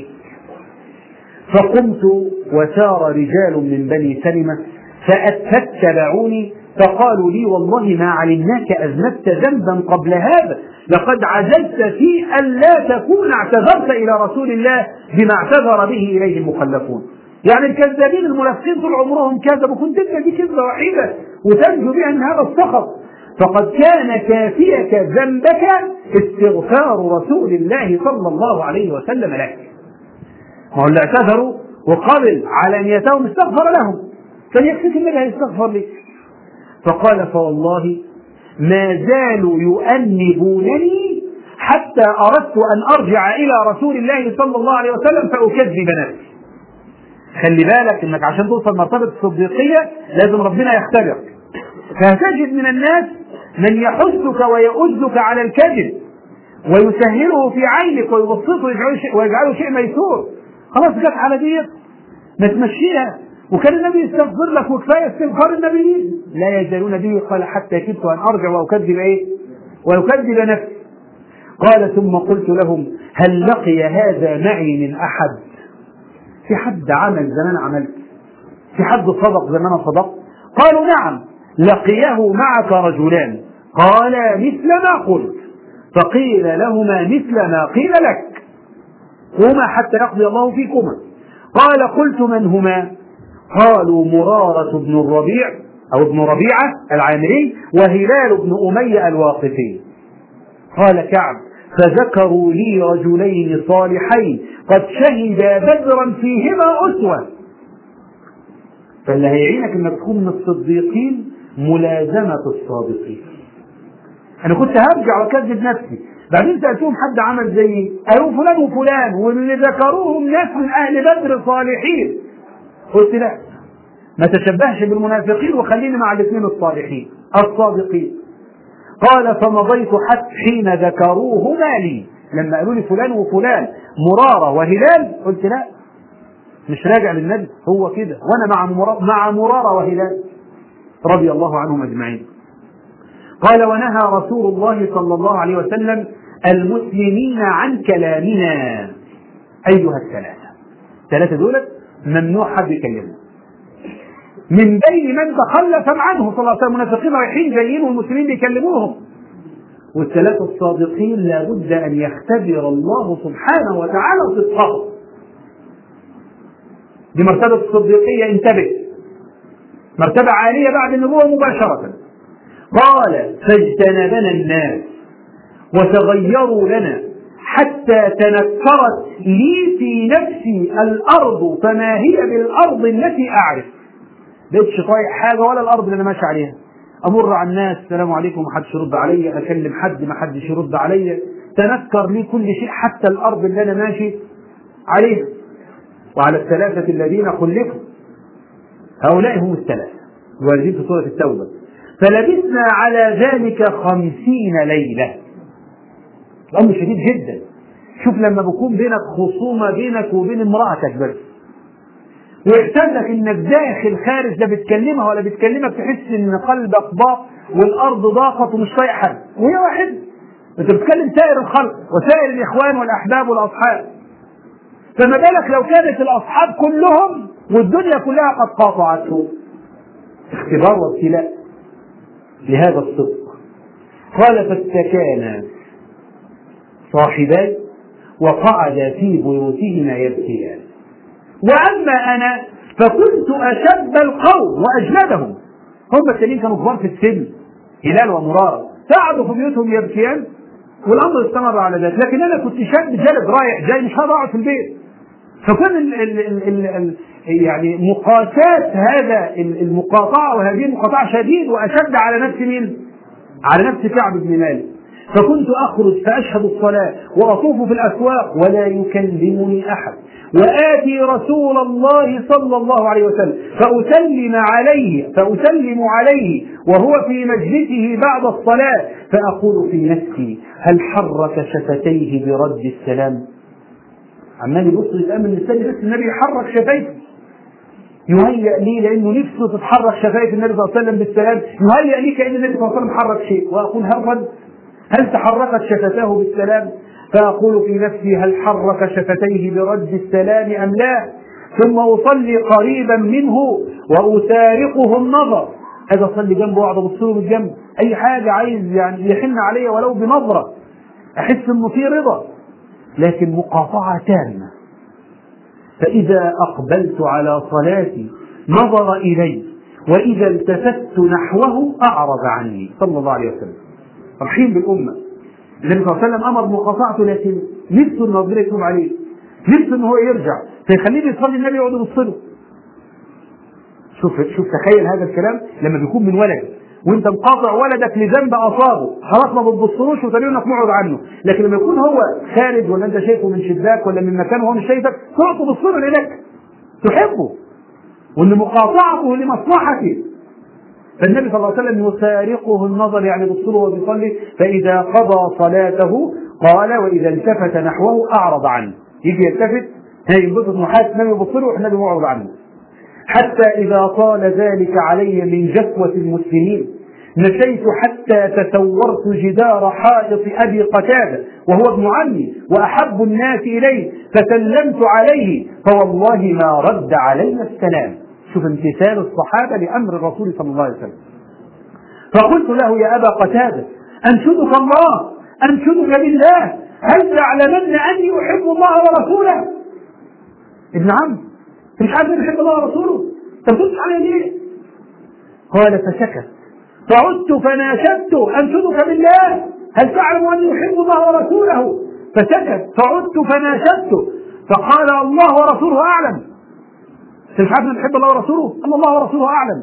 فقمت وسار رجال من بني سلمة فاتبعوني فقالوا لي والله ما علمناك أذنبت ذنبا قبل هذا، لقد عجزت في أن لا تكون اعتذرت إلى رسول الله بما اعتذر به إليه المخلفون. يعني الكذابين المنافقين طول عمرهم كذبوا، كنت انت دي كذبة وحيدة وتنجو بها من هذا السخط. فقد كان كافيك ذنبك استغفار رسول الله صلى الله عليه وسلم لك. هو اللي اعتذروا وقبل على نيتهم استغفر لهم، فليكفيك النبي هيستغفر لك. فقال فوالله ما زالوا يؤنبونني حتى أردت أن أرجع إلى رسول الله صلى الله عليه وسلم فأكذب نفسي. خلي بالك انك عشان توصل مرتبة الصديقية لازم ربنا يختبرك، فهتجد من الناس من يحثك ويؤذك على الكذب ويسهله في عينك ويبسطه ويجعله شيء ميسور. خلاص جت على ديت ما تمشيها، وكان النبي يستغفر لك وكفايه استغفار النبي. لا يزالون به قال حتى كدت ان ارجع واكذب ايه؟ ويكذب نفسي. قال ثم قلت لهم هل لقي هذا معي من احد؟ في حد عمل زي ما انا عملت؟ في حد صدق زي ما انا صدقت؟ قالوا نعم لقيه معك رجلان. قال مثل ما قلت. فقيل لهما مثل ما قيل لك، قوما حتى يقضي الله فيكما. قال قلت من هما؟ قالوا مرارة بن الربيع أو ابن ربيعة العامري وهلال بن أمية الواقفي. قال كعب فذكروا لي رجلين صالحين قد شهدا بدرا فيهما أسوة. فاللي هيعينك انك تكون من الصديقين ملازمة الصادقين. انا كنت هرجع واكذب نفسي، بعدين سألتهم حد عمل زيي؟ قالوا فلان وفلان واللي ذكروهم ناس من اهل بدر صالحين. قلت لا، ما تشبهش بالمنافقين وخليني مع الاثنين الصالحين الصادقين. قال فمضيت حتى حين ذكروهما لي، لما قالوا لي فلان وفلان مرارة وهلال قلت لا، مش راجع للنبي، هو كده. وأنا مع مرارة وهلال رضي الله عنهم أجمعين. قال: ونهى رسول الله صلى الله عليه وسلم المسلمين عن كلامنا أيها الثلاثة دولت ممنوع حد يكلمهم من بين من تخلف عنه صلى الله عليه وسلم. المنافقين رايحين جايين والمسلمين بيكلموهم، والثلاثة الصادقين لابد أن يختبر الله سبحانه وتعالى صدقهم. دي مرتبة الصديقية، انتبه، مرتبة عالية بعد النبوة مباشرة. قال: فاجتنبنا الناس وتغيروا لنا حتى تنكرت لي في نفسي الأرض فما هي بالأرض التي أعرف. بقتش طايق حاجة ولا الأرض اللي أنا ماشي عليها. أمر على الناس السلام عليكم محدش يرد عليا، أكلم حد محدش يرد عليا، تنكر لي كل شيء حتى الأرض اللي أنا ماشي عليها. وعلى الثلاثة الذين خلفوا، هؤلاء هم الثلاثة الواردين في سورة التوبة. فلبثنا على ذلك 50 ليلة. الأمر شديد جدا. شوف لما بيكون بينك خصومة بينك وبين امرأتك بس، ويحتاج لك انك داخل خارج لا بتكلمها ولا بتكلمك، تحس ان قلبك ضاق والارض ضاقت ومش طايق حد، وهي واحد. انت بتكلم سائر الخلق وسائر الاخوان والاحباب والاصحاب، فما بالك لو كانت الاصحاب كلهم والدنيا كلها قد قاطعته. اختبار وابتلاء لهذا الصدق. قال: فاستكانا صاحباي وقعدا في بيوتهما يبكيان، وأما أنا فكنت أشد القوم وأجلدهم. هم التانيين كانوا كبار في السن، هلال ومرارة، قعدوا في بيوتهم يبكيان والأمر استمر على ذلك، لكن أنا كنت شد جلد رايح جاي، مش هقدر أقعد في البيت. فكان يعني مقاسات هذا المقاطعة وهذه المقاطعة شديد وأشد على نفس مين؟ على نفس كعب بن مالك. فكنت أخرج فأشهد الصلاة وأطوف في الأسواق ولا يكلمني أحد، وآتي رسول الله صلى الله عليه وسلم فأسلم عليه وهو في مجلسه بعد الصلاة، فأقول في نفسي: هل حرك شفتيه برد السلام؟ عمال يبص يتأمل مستني بس النبي يحرك شفايفه، يهيأ لي لأنه نفسه تتحرك شفايف النبي صلى الله عليه وسلم بالسلام، يهيأ لي كأن النبي صلى الله عليه وسلم حرك شيء، وأقول: هل تحركت شفتاه بالسلام؟ فأقول في نفسي: هل حرك شفتيه برد السلام أم لا؟ ثم أصلي قريبا منه وأسارقه النظر. هذا أصلي جنبه وأقعد أبص له من جنب، أي حاجة عايز يعني يحن علي ولو بنظرة، أحس إنه في رضا، لكن مقاطعة تامة. فإذا أقبلت على صلاتي نظر إلي، وإذا التفت نحوه أعرض عني صلى الله عليه وسلم. رحيم بالأمة. النبي صلى الله عليه وسلم أمر مقاطعته، لكن نفسه إن ربنا يتوب عليه، نفسه إن هو يرجع، فيخليه يصلي النبي يقعد يبص له. شوف تخيل هذا الكلام لما بيكون من ولد وانت مقاطع ولدك لذنب اصابه، خلاص ما بتبصلوش وتلاقيه انك معرض عنه، لكن لما يكون هو خارج ولا انت شايفه من شباك ولا من مكان وهو مش شايفك، تقعد تبص له لانك تحبه وان مقاطعته لمصلحته. فالنبي صلى الله عليه وسلم يسارقه النظر، يعني يبص له وهو بيصلي، فاذا قضى صلاته قال: واذا التفت نحوه اعرض عنه. يجي يلتفت ينبسط محاسس النبي يبص له والنبي معرض عنه. حتى إذا طال ذلك علي من جفوة المسلمين مشيت حتى تسورت جدار حائط أبي قتادة وهو ابن عمي وأحب الناس إليه، فسلمت عليه فوالله ما رد علي السلام. شوف امتثال الصحابة لأمر الرسول صلى الله عليه وسلم. فقلت له: يا أبا قتادة، أنشدك الله، أنشدك بالله، هل تعلمن أني أحب الله ورسوله؟ ابن عم، مش عارف يحب الله ورسوله، طب تبص عليه ليه؟ قال: فسكت، فعدت فناشدت: انشدك بالله، هل تعلم اني احب الله ورسوله؟ فسكت، فعدت فناشدت، فقال: الله ورسوله اعلم. انت مش عارف ان تحب الله ورسوله؟ الله ورسوله اعلم.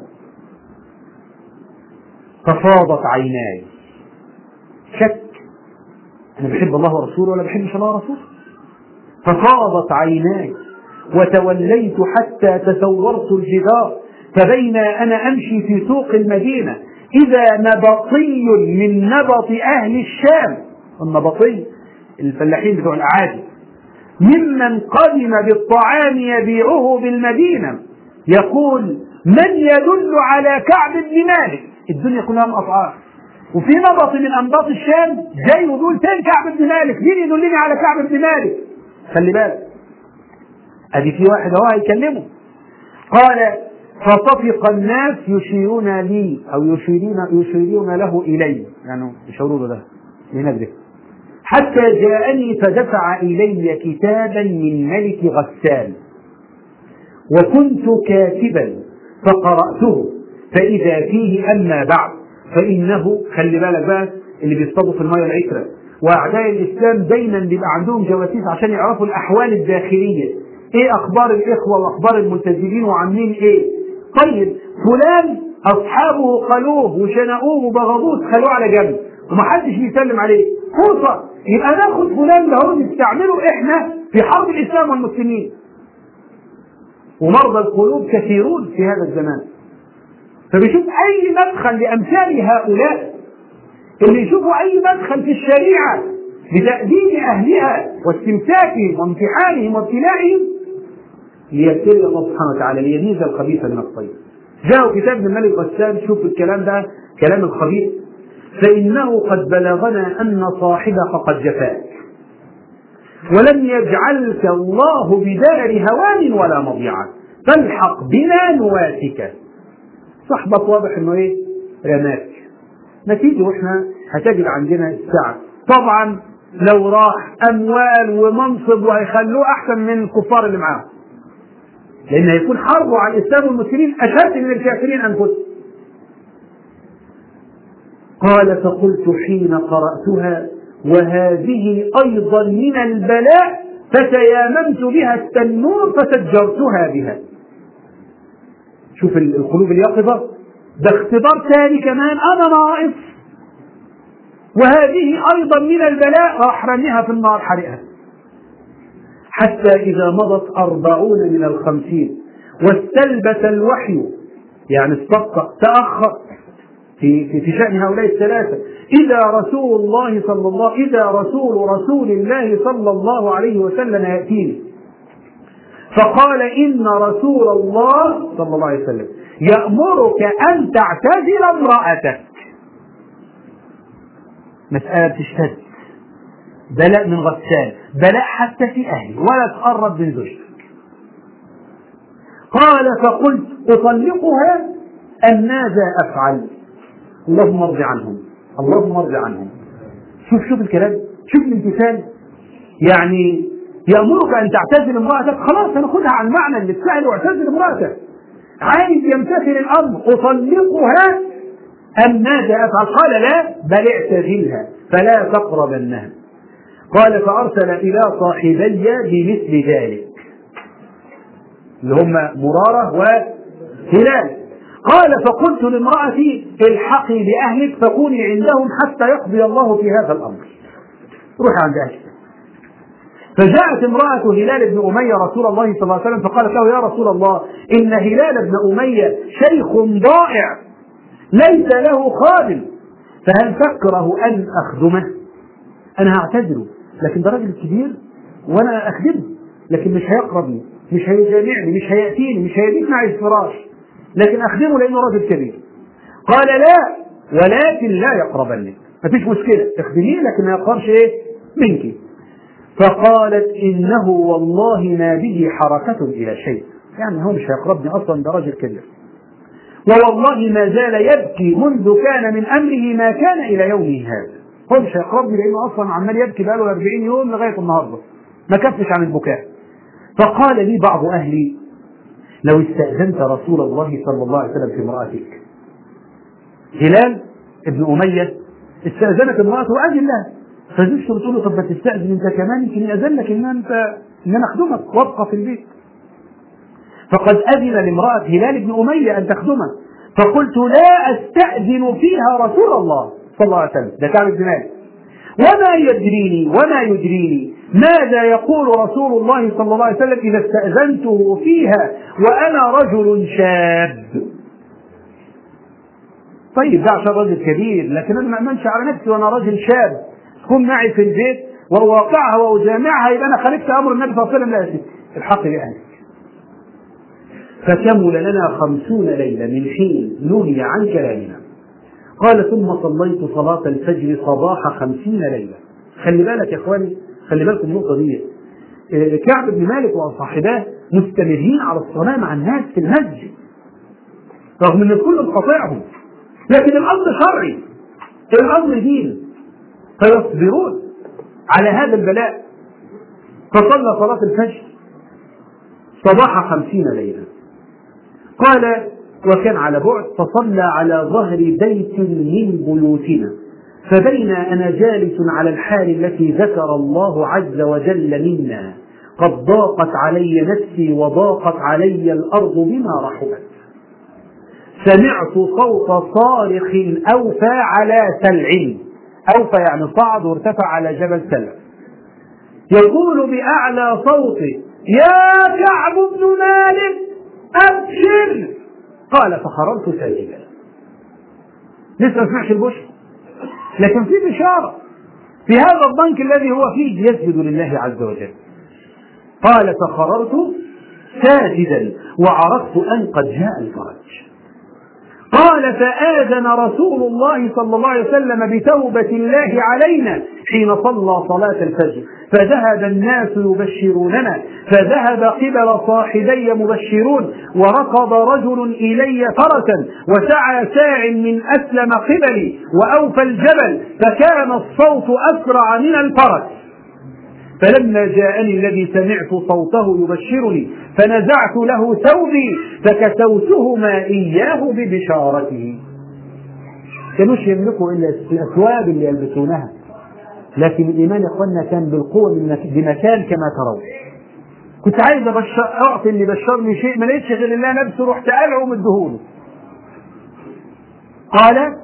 ففاضت عيناي، شك، انا بحب الله ورسوله ولا بحبش الله ورسوله؟ ففاضت عيناي وتوليت حتى تسورت الجدار، فبين أنا أمشي في سوق المدينة إذا نبطي من نبط أهل الشام، النبطي الفلاحين بتوع الأعادي، ممن قدم بالطعام يبيعه بالمدينة يقول: من يدل على كعب بن مالك؟ الدنيا كلها مقطعة، وفي نبط من أنباط الشام جاي ويقول تاني كعب بن مالك، مين يدلني على كعب بن مالك؟ خلي بالك، ادي في واحد هو هيكلمه. قال: فطفق الناس يشيرون لي او يشيرون له الي، يعني يشاوروا له ده لنجده، حتى جاءني فدفع الي كتابا من ملك غسان، وكنت كاتبا فقرأته، فإذا فيه: أما بعد فإنه، خلي بالك بقى اللي بيصطادوا في المياه العكرة وأعداء الإسلام دايما بيبقى عندهم جواسيس عشان يعرفوا الأحوال الداخلية، إيه أخبار الإخوة وأخبار الملتزمين وعاملين إيه. طيب فلان أصحابه قالوه وشنقوه وبغضوه خلوه على جنب ومحدش بيسلم عليه، فرصة يبقى ناخد فلان ده نستعمله إحنا في حرب الإسلام والمسلمين. ومرضى القلوب كثيرون في هذا الزمان، فبيشوف أي مدخل لأمثال هؤلاء اللي يشوفوا أي مدخل في الشريعة لتأديب أهلها واستمساكهم وامتحانهم وابتلاءهم ليبتلي الله سبحانه وتعالى ليميز الخبيث من الطيب. جاءوا كتاب من ملك غسان، شوف الكلام ده كلام الخبيث: فإنه قد بلغنا أن صاحبك قد جفاك ولم يجعلك الله بدار هوان ولا مضيعة، فالحق بنا نواسك. صاحبك واضح انه ايه؟ رماك، نتيجة واحنا هتجد عندنا السعة. طبعا لو راح اموال ومنصب وهيخلوه احسن من الكفار اللي معاه، لان هيكون حربه على الاسلام والمسلمين اشد من الكافرين انفسهم. قال: فقلت حين قرأتها: وهذه أيضا من البلاء، فتياممت بها التنور فسجرتها بها. شوف القلوب اليقظة، ده اختبار ثاني كمان، أنا ناقص وهذه أيضا من البلاء، راح رميها في النار حرقها. حتى إذا مضت 40 من 50 واستلبس الوحي، يعني استبقى تأخر في شأن هؤلاء الثلاثة، إذا رسول الله صلى الله عليه وسلم يأتيني فقال: إن رسول الله صلى الله عليه وسلم يأمرك أن تعتزل امرأتك. مسألة تشتد، بلاء من غسان، بلاء حتى في أهلي، ولا تقرب من زوجتك. قال: فقلت: أطلقها أم ماذا أفعل؟ اللهم ارض عنهم، اللهم ارض عنهم. شوف الكلام، شوف الامتثال. يعني يأمرك أن تعتزل امرأتك، خلاص هناخدها على المعنى اللي تسأل واعتزل امرأتك. عايز يمتثل الأمر: أطلقها أم ماذا أفعل؟ قال: لا، بل اعتزلها فلا تقربنها. قال: فأرسل إلى صاحبي بمثل ذلك، اللي هم مرارة وهلال. قال: فقلت لامرأتي: الحقي بأهلك فكوني عندهم حتى يقضي الله في هذا الأمر. روح عند أهلك. فجاءت امرأة هلال بن أمية رسول الله صلى الله عليه وسلم فقالت له: يا رسول الله، إن هلال بن أمية شيخ ضائع ليس له خادم، فهل تكره أن أخدمه؟ أنا هعتذره، لكن ده راجل كبير وأنا أخدمه، لكن مش هيقربني، مش هيجامعني، مش هيأتيني، مش هيبيت معي الفراش، لكن أخدمه لأنه راجل كبير. قال: لا، ولكن لا يقربنك، مفيش مشكلة، اخدميه لكن ما يقربش إيه منك. فقالت: إنه والله ما به حركة إلى شيء، يعني هو مش هيقربني أصلا، ده راجل كبير، ووالله ما زال يبكي منذ كان من أمره ما كان إلى يومه هذا. هو مش هيقربني لأنه أصلا عمال يبكي بقاله 40 يوم لغاية النهاردة، ما كفش عن البكاء. فقال لي بعض أهلي: لو استأذنت رسول الله صلى الله عليه وسلم في امرأتك. هلال ابن أمية استأذنت امرأته وأذن لها، فزوجته بتقول له: طب ما تستأذن أنت كمان، يمكن يأذن لك إن أنا أخدمك وأبقى في البيت. فقد أذن لامرأة هلال بن أمية أن تخدمه، فقلت: لا أستأذن فيها رسول الله صلى الله عليه وسلم، ده كعب بن مالك، وما يدريني ماذا يقول رسول الله صلى الله عليه وسلم إذا استأذنته فيها وأنا رجل شاب. طيب ده عشان رجل كبير، لكن أنا ما أمنش على نفسي وأنا رجل شاب، تكون معي في البيت وأواقعها وأجامعها يبقى أنا خالفت أمر النبي صلى الله عليه وسلم. لا يا ستي، الحق بأهلك. فكمل لنا 50 ليلة من حين نهي عن كلامنا. قال ثم صليت صلاة الفجر صباح 50 ليلة. خلي بالك يا إخواني، خلي بالكم النقطة دي. كعب بن مالك وصاحباه مستمرين على الصلاة مع الناس في المسجد رغم ان الكل انقطعهم، لكن الامر شرعي، الامر دين، فيصبرون على هذا البلاء. فصلى صلاة الفجر صباح 50 ليلة. قال وكان على بعد، فصلى على ظهر بيت من بيوتنا، فبين أنا جالس على الحال التي ذكر الله عز وجل منا قد ضاقت علي نفسي وضاقت علي الأرض بما رحبت، سمعت صوت صارخ أوفى على سلع، أوفى يعني صعد وارتفع على جبل سلع، يقول بأعلى صوته يا كعب بن مالك أبشر. قال فخررت ساجدا. لسه ما سمعش البشر، لكن في بشارة في هذا الضنك الذي هو فيه يسجد لله عز وجل. قال فخررت ساجدا وعرفت أن قد جاء الفرج. قال فآذن رسول الله صلى الله عليه وسلم بتوبة الله علينا حين صلى صلاة الفجر، فذهب الناس يبشروننا، فذهب قبل صاحبي مبشرون، وركض رجل إلي فرسا وسعى ساع من أسلم قبلي وأوفى الجبل، فكان الصوت أسرع من الفرس. فلما جاءني الذي سمعت صوته يبشرني فنزعت له ثوبي فكسوتهما إياه ببشارته. كانوش يملكوا إلا الأثواب اللي يلبسونها، لكن الإيمان يا إخواننا كان بالقوة بمكان كما ترون. كنت عايز أعطي اللي بشرني شيء ما لقيتش غير الله نفسه، رحت قلعه ومديهوله. قال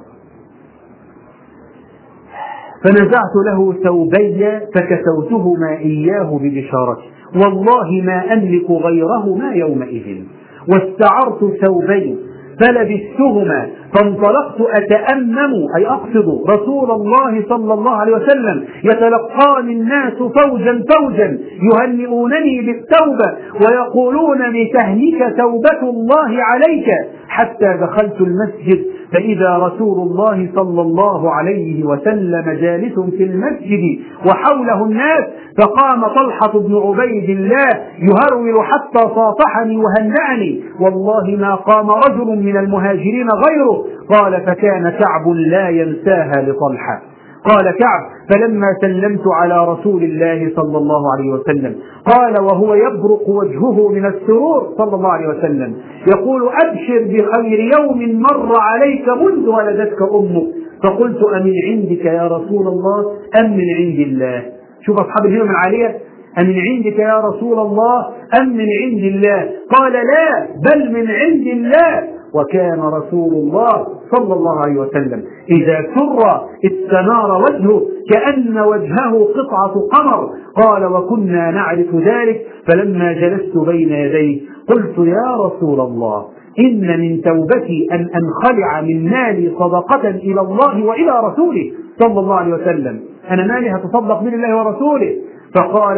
فنزعت له ثوبي فكسوتهما إياه ببشارته، والله ما أملك غيرهما يومئذ، واستعرت ثوبين فلبستهما فانطلقت أتأمم أي أقصد رسول الله صلى الله عليه وسلم، يتلقاني الناس فوجا فوجا يهنئونني بالتوبة ويقولون لتهنيك توبة الله عليك، حتى دخلت المسجد فإذا رسول الله صلى الله عليه وسلم جالس في المسجد وحوله الناس، فقام طلحة بن عبيد الله يهرول حتى صافحني وهنأني، والله ما قام رجل من المهاجرين غيره. قال فكان كعب لا ينساها لطلحة. قال كعب فلما سلمت على رسول الله صلى الله عليه وسلم قال وهو يبرق وجهه من السرور صلى الله عليه وسلم يقول أبشر بخير يوم مر عليك منذ ولدتك أمك. فقلت أمن عندك يا رسول الله أم من عند الله؟ شوف أصحاب الهمم العالية، أمن عندك يا رسول الله أم من عند الله؟ قال لا بل من عند الله. وكان رسول الله صلى الله عليه وسلم إذا سر استنار وجهه كأن وجهه قطعة قمر. قال وكنا نعرف ذلك، فلما جلست بين يديه قلت يا رسول الله إن من توبتي أن أنخلع من مالي صدقة إلى الله وإلى رسوله صلى الله عليه وسلم، أنا مالي هتصدق من الله ورسوله. فقال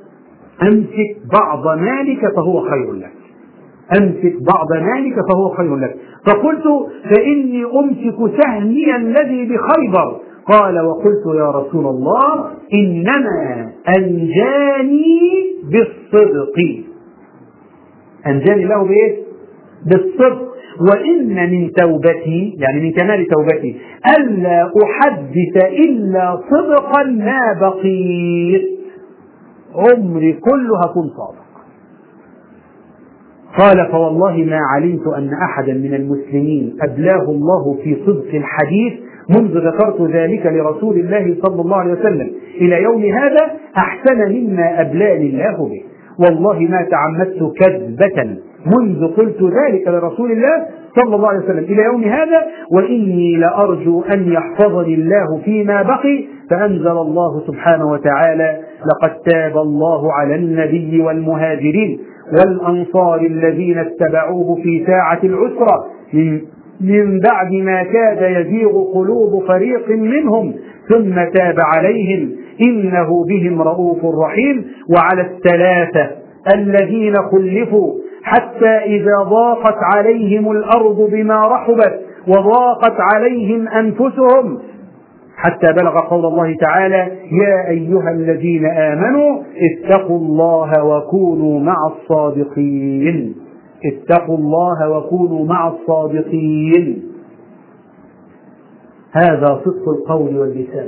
أمسك بعض مالك فهو خير لك، أمسك بعض مالك فهو خير لك. فقلت فإني أمسك سهمي الذي بخيبر. قال وقلت يا رسول الله إنما أنجاني بالصدق، أنجاني له بإيه؟ بالصدق. وإن من توبتي يعني من كمال توبتي ألا أحدث إلا صدقا ما بقيت، عمري كله هكون صادق. قال فوالله ما علمت أن أحدا من المسلمين أبلاه الله في صدق الحديث منذ ذكرت ذلك لرسول الله صلى الله عليه وسلم إلى يوم هذا أحسن مما أبلاني الله به. والله ما تعمدت كذبة منذ قلت ذلك لرسول الله صلى الله عليه وسلم إلى يوم هذا، وإني لأرجو أن يحفظني الله فيما بقي. فأنزل الله سبحانه وتعالى لقد تاب الله على النبي والمهاجرين والأنصار الذين اتبعوه في ساعة العسرة من بعد ما كاد يزيغ قلوب فريق منهم ثم تاب عليهم إنه بهم رؤوف رحيم. وعلى الثلاثة الذين خلفوا حتى إذا ضاقت عليهم الأرض بما رحبت وضاقت عليهم أنفسهم حتى بلغ قول الله تعالى يا أيها الذين آمنوا اتقوا الله وكونوا مع الصادقين. اتقوا الله وكونوا مع الصادقين. هذا صدق القول واللسان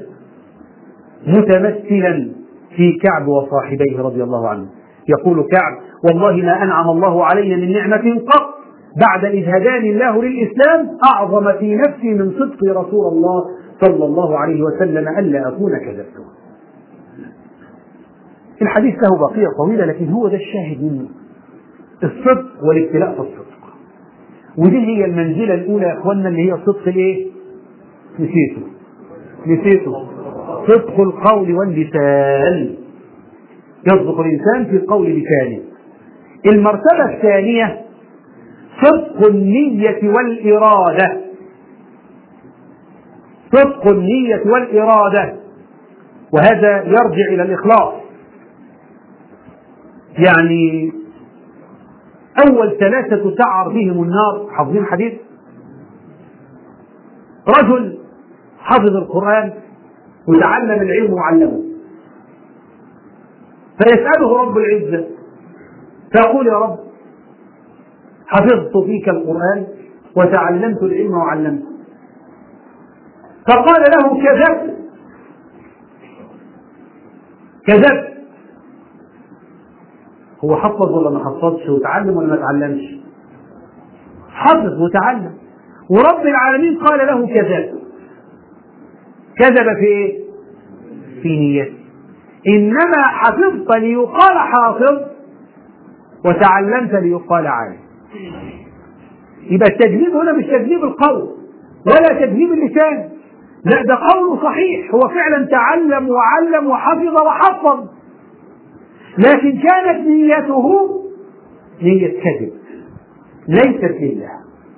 متمثلا في كعب وصاحبيه رضي الله عنه. يقول كعب والله ما أنعم الله علي من نعمة قط بعد إذ هداني الله للإسلام أعظم في نفسي من صدق رسول الله صلى الله عليه وسلم ألا أكون كذبته. الحديث له بقية طويلة لكن هو ده الشاهد منه، الصدق والابتلاء في الصدق. ودي هي المنزلة الأولى يا أخوانا اللي هي صدق الإيه؟ نسيته صدق القول واللسان. يصدق الإنسان في قول لسانه. المرتبة الثانية صدق النية والإرادة. صدق النية والإرادة وهذا يرجع إلى الإخلاص. يعني أول ثلاثة تعر بهم النار، حافظين حديث رجل حفظ القرآن وتعلم العلم وعلمه، فيسأله رب العزة فيقول يا رب حفظت فيك القرآن وتعلمت العلم وعلمته، فقال له كذبت. هو حفظ ولا ما حفظش، وتعلم ولا ما تعلمش؟ حفظ وتعلم. ورب العالمين قال له كذب في ايه؟ في نيته. انما حفظت ليقال حافظ وتعلمت ليقال عالم. يبقى التكذيب هنا مش تكذيب القول ولا تكذيب اللسان، لا ده قول صحيح، هو فعلا تعلم وعلم وحفظ وحفظ، لكن كانت نيته نية كذب ليست لله.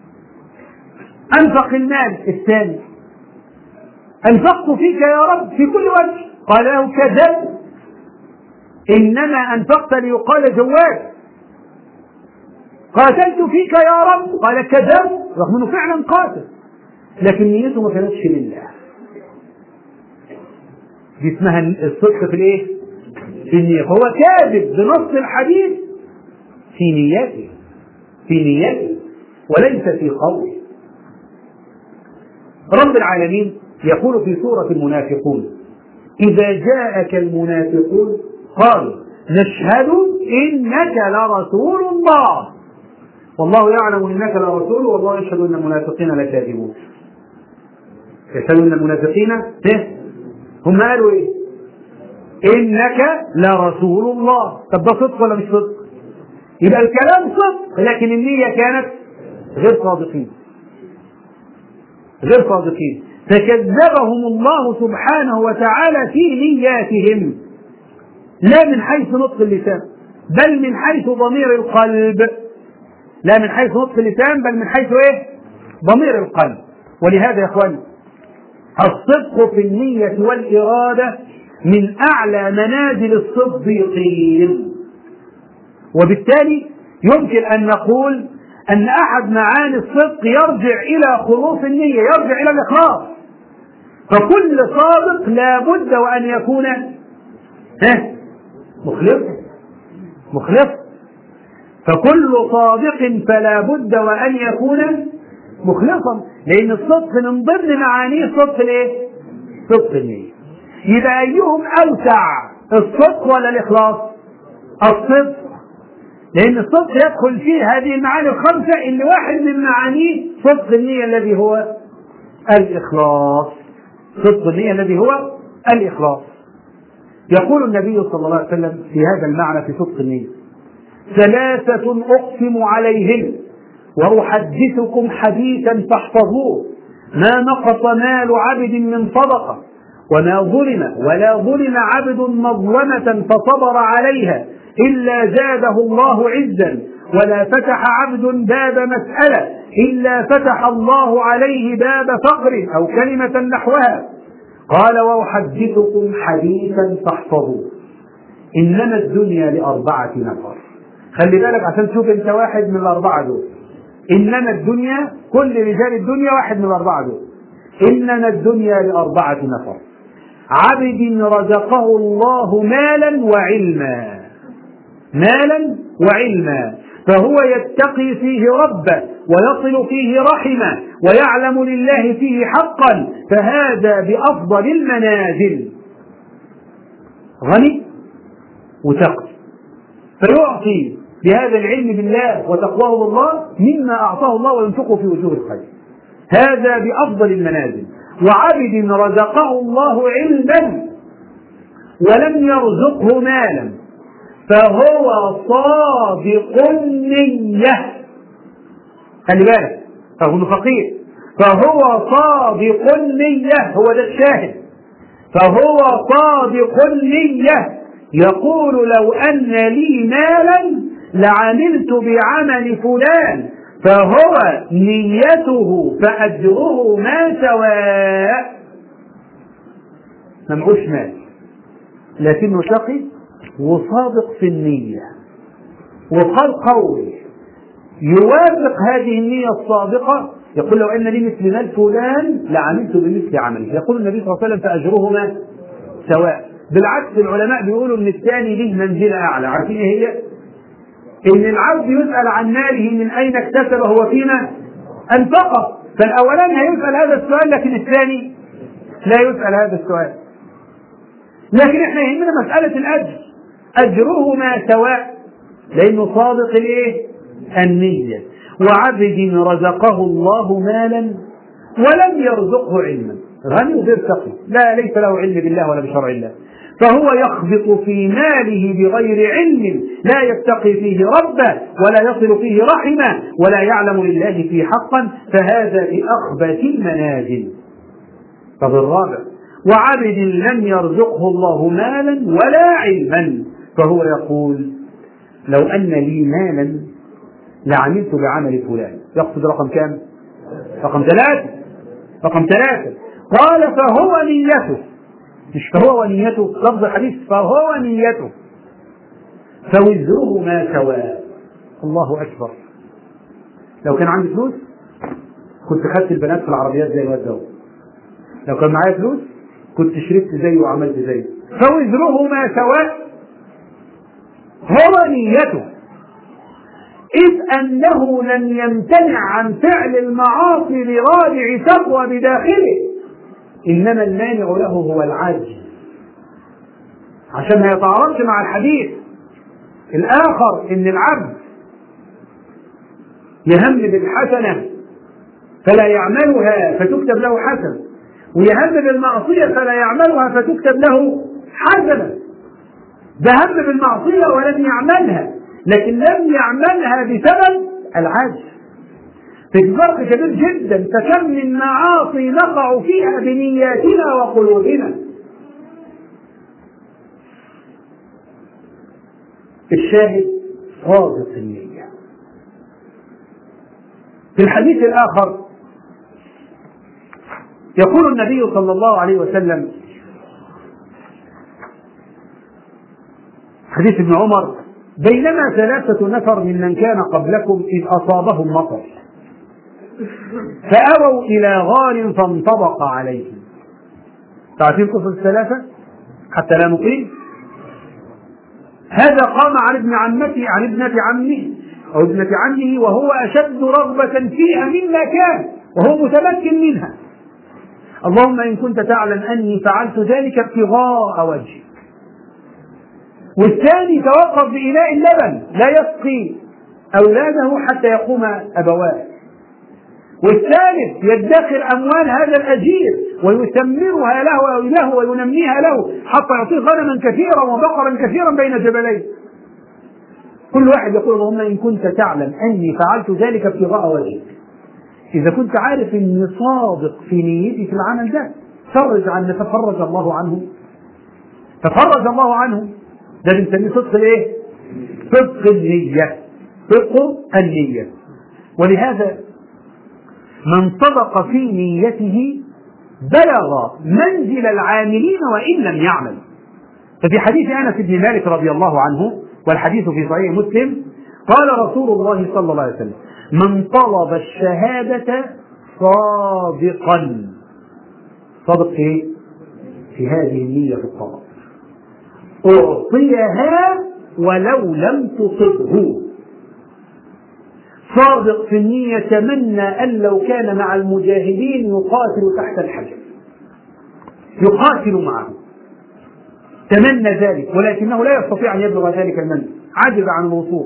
أنفق المال الثاني، أنفقت فيك يا رب في كل وجه، قال له كذب، إنما أنفقت ليقال جواد. قاتلت فيك يا رب، قال كذب، رغم أنه فعلا قاتل لكن نيته ما كانتش لله. دي اسمها الصدق في الايه؟ في النية. فهو كاذب بنص الحديث في نيته وليس في قوله. رب العالمين يقول في سورة المنافقون إذا جاءك المنافقون قالوا نشهد إنك لرسول الله والله يعلم إنك لرسول والله يشهد إن المنافقين لكاذبون. يشهد إن المنافقين هم قالوا إيه؟ إنك لرسول الله. طب ده صدق ولا مش صدق؟ يبقى الكلام صدق لكن النية كانت غير صادقين. فكذبهم الله سبحانه وتعالى في نياتهم لا من حيث نطق اللسان بل من حيث ضمير القلب. لا من حيث نطق اللسان بل من حيث ايه؟ ضمير القلب. ولهذا يا اخوان الصدق في النية والإرادة من أعلى منازل الصديقين. وبالتالي يمكن أن نقول أن أحد معاني الصدق يرجع إلى خلوص النية، يرجع إلى الإخلاص. فكل صادق لا بد وأن يكون مخلص. فكل صادق فلا بد وأن يكون مخلصا، لأن الصدق من ضمن معانيه صدق الايه؟ صدق النية. يبقى أيهم أوسع الصدق ولا الإخلاص؟ الصدق، لأن الصدق يدخل فيه هذه المعاني الخمسة اللي واحد من معانيه صدق النية الذي هو الإخلاص. صدق النية الذي هو الإخلاص. يقول النبي صلى الله عليه وسلم في هذا المعنى في صدق النية ثلاثة أقسم عليهن وأحدثكم حديثا فاحفظوه ما نقص مال عبد من صدقة ولا ظلم عبد مظلمة فصبر عليها إلا زاده الله عزا ولا فتح عبد باب مسألة إلا فتح الله عليه باب فقر أو كلمة نحوها قال وأحدثكم حديثا فاحفظوه إنما الدنيا ل4 نفر. خلي بالك عشان تشوف أنت واحد من ال4 دول. إنما الدنيا، كل رجال الدنيا واحد من ال4 دول. إنما الدنيا ل4 نفر: عبد رزقه الله مالا وعلما، مالا وعلما، فهو يتقي فيه ربه ويصل فيه رحمه ويعلم لله فيه حقا، فهذا بأفضل المنازل. غني وتقي، فيعطي بهذا العلم بالله وتقواه بالله مما أعطاه الله وينفقه في وجوه الخير، هذا بأفضل المنازل. وعبد رزقه الله علما ولم يرزقه مالا فهو صادق النية. خلي بالك، فهو فقير، فهو صادق النية، هو ده الشاهد. فهو صادق النية، يقول لو أن لي مالا لعملت بعمل فلان، فهو نيته فأجره ما سواء. ما معوش مال لكنه تقي وصادق في النية، وقال قول يوافق هذه النية الصادقة، يقول لو أن لي مثل مال فلان لعملت بمثل عمله. يقول النبي صلى الله عليه وسلم فأجرهما سواء. بالعكس العلماء بيقولوا ان الثاني له منزلة أعلى. عارفين ايه هي؟ ان العبد يسأل عن ماله من أين اكتسبه هو فيما أنفقه، فالأولان هيسأل هذا السؤال لكن الثاني لا يسأل هذا السؤال. لكن احنا يهمنا مسألة الأجر، أجرهما سواء، لأنه صادق الايه؟ النية. وعبد رزقه الله مالا ولم يرزقه علما، غني وغير تقي، لا ليس له علم بالله ولا بشرع الله، فهو يخبط في ماله بغير علم، لا يتقي فيه ربه ولا يصل فيه رحمه ولا يعلم لله فيه حقا، فهذا بأخبث المنازل. طب الرابع: وعبد لم يرزقه الله مالا ولا علما، فهو يقول لو أن لي مالا لعملت بعمل فلان. يقصد رقم كام؟ رقم 3. رقم 3 قال فهو نيته، مش فهو ونيته، لفظ الحديث فهو نيته، فوزرهما سواء. الله أكبر. لو كان عندي فلوس كنت خدت البنات في العربيات زي الواد ده، لو كان معايا فلوس كنت شربت زيه وعملت زيه. فوزرهما سواء هو نيته، إذ أنه لن يمتنع عن فعل المعاصي لرادع تقوى بداخله، إنما المانع له هو العجز، عشان ما يتعارضش مع الحديث الآخر إن العبد يهم بالحسنة فلا يعملها فتكتب له حسنة، ويهم بالمعصية فلا يعملها فتكتب له حسنة. ده هم بالمعصية ولم يعملها، لكن لم يعملها بسبب العجز. في فرق كبير جدا، فكم من معاصي نقع فيها بنياتنا وقلوبنا. الشاهد صادق النية. في الحديث الآخر يقول النبي صلى الله عليه وسلم، حديث ابن عمر: بينما 3 نفر ممن كان قبلكم إذ أصابهم مطر فأووا إلى غار فانطبق عليهم. تعرفين قصة 3 حتى لا نقيم؟ هذا قام عن ابنة عمه أو ابنة عمه وهو أشد رغبة فيها مما كان وهو متمكن منها. اللهم إن كنت تعلم أني فعلت ذلك ابتغاء وجهك. والثاني توقف بإناء اللبن لا يسقي أولاده حتى يقوم أبواه. والثالث يدخر أموال هذا الأجير ويثمرها له وينميها له حتى يعطيه غنما كثيرا وبقرا كثيرا بين جبلين. كل واحد يقول اللهم إن كنت تعلم أني فعلت ذلك ابتغاء وجهك. إذا كنت عارف أني صادق في نيتي في العمل ده فرج عنه، ففرج الله عنه، ففرج الله عنه. ده بنسميه صدق الايه؟ صدق النية، صدق النية. ولهذا من صدق في نيته بلغ منزل العاملين وإن لم يعمل. ففي حديث أنس بن مالك رضي الله عنه والحديث في صحيح مسلم قال رسول الله صلى الله عليه وسلم: من طلب الشهادة صادقا، صادق في هذه النية في الطلب، أعطيها ولو لم تصبه. صادق في النية، يتمنى أن لو كان مع المجاهدين يقاتل تحت الحجر، يقاتل معهم، تمنى ذلك، ولكنه لا يستطيع أن يبلغ ذلك المنزل، عجز عن الوصول،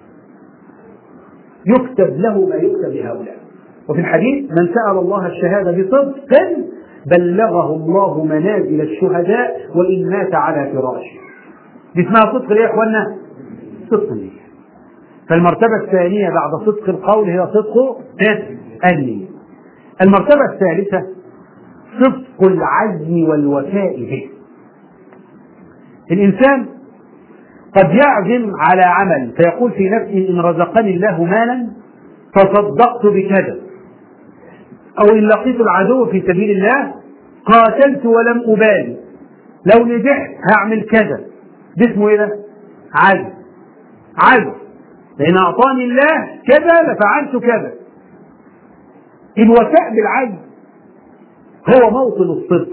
يكتب له ما يكتب لهؤلاء. وفي الحديث: من سأل الله الشهادة بصدق بلغه الله منازل الشهداء وإن مات على فراشه. دي اسمها صدق يا إخوانا، صدق النية. فالمرتبة الثانية بعد صدق القول هي صدق النية. المرتبة الثالثة صدق العزم والوفاء به. الإنسان قد يعزم على عمل فيقول في نفسه: إن رزقني الله مالا تصدقت بكذا، أو إن لقيت العدو في سبيل الله قاتلت ولم أبالي، لو نجحت هعمل كذا. ده اسمه إيه؟ ده عزم. عزم، لأن أعطاني الله كذا لفعلت كذا. الوفاء بالعزم هو موطن الصدق.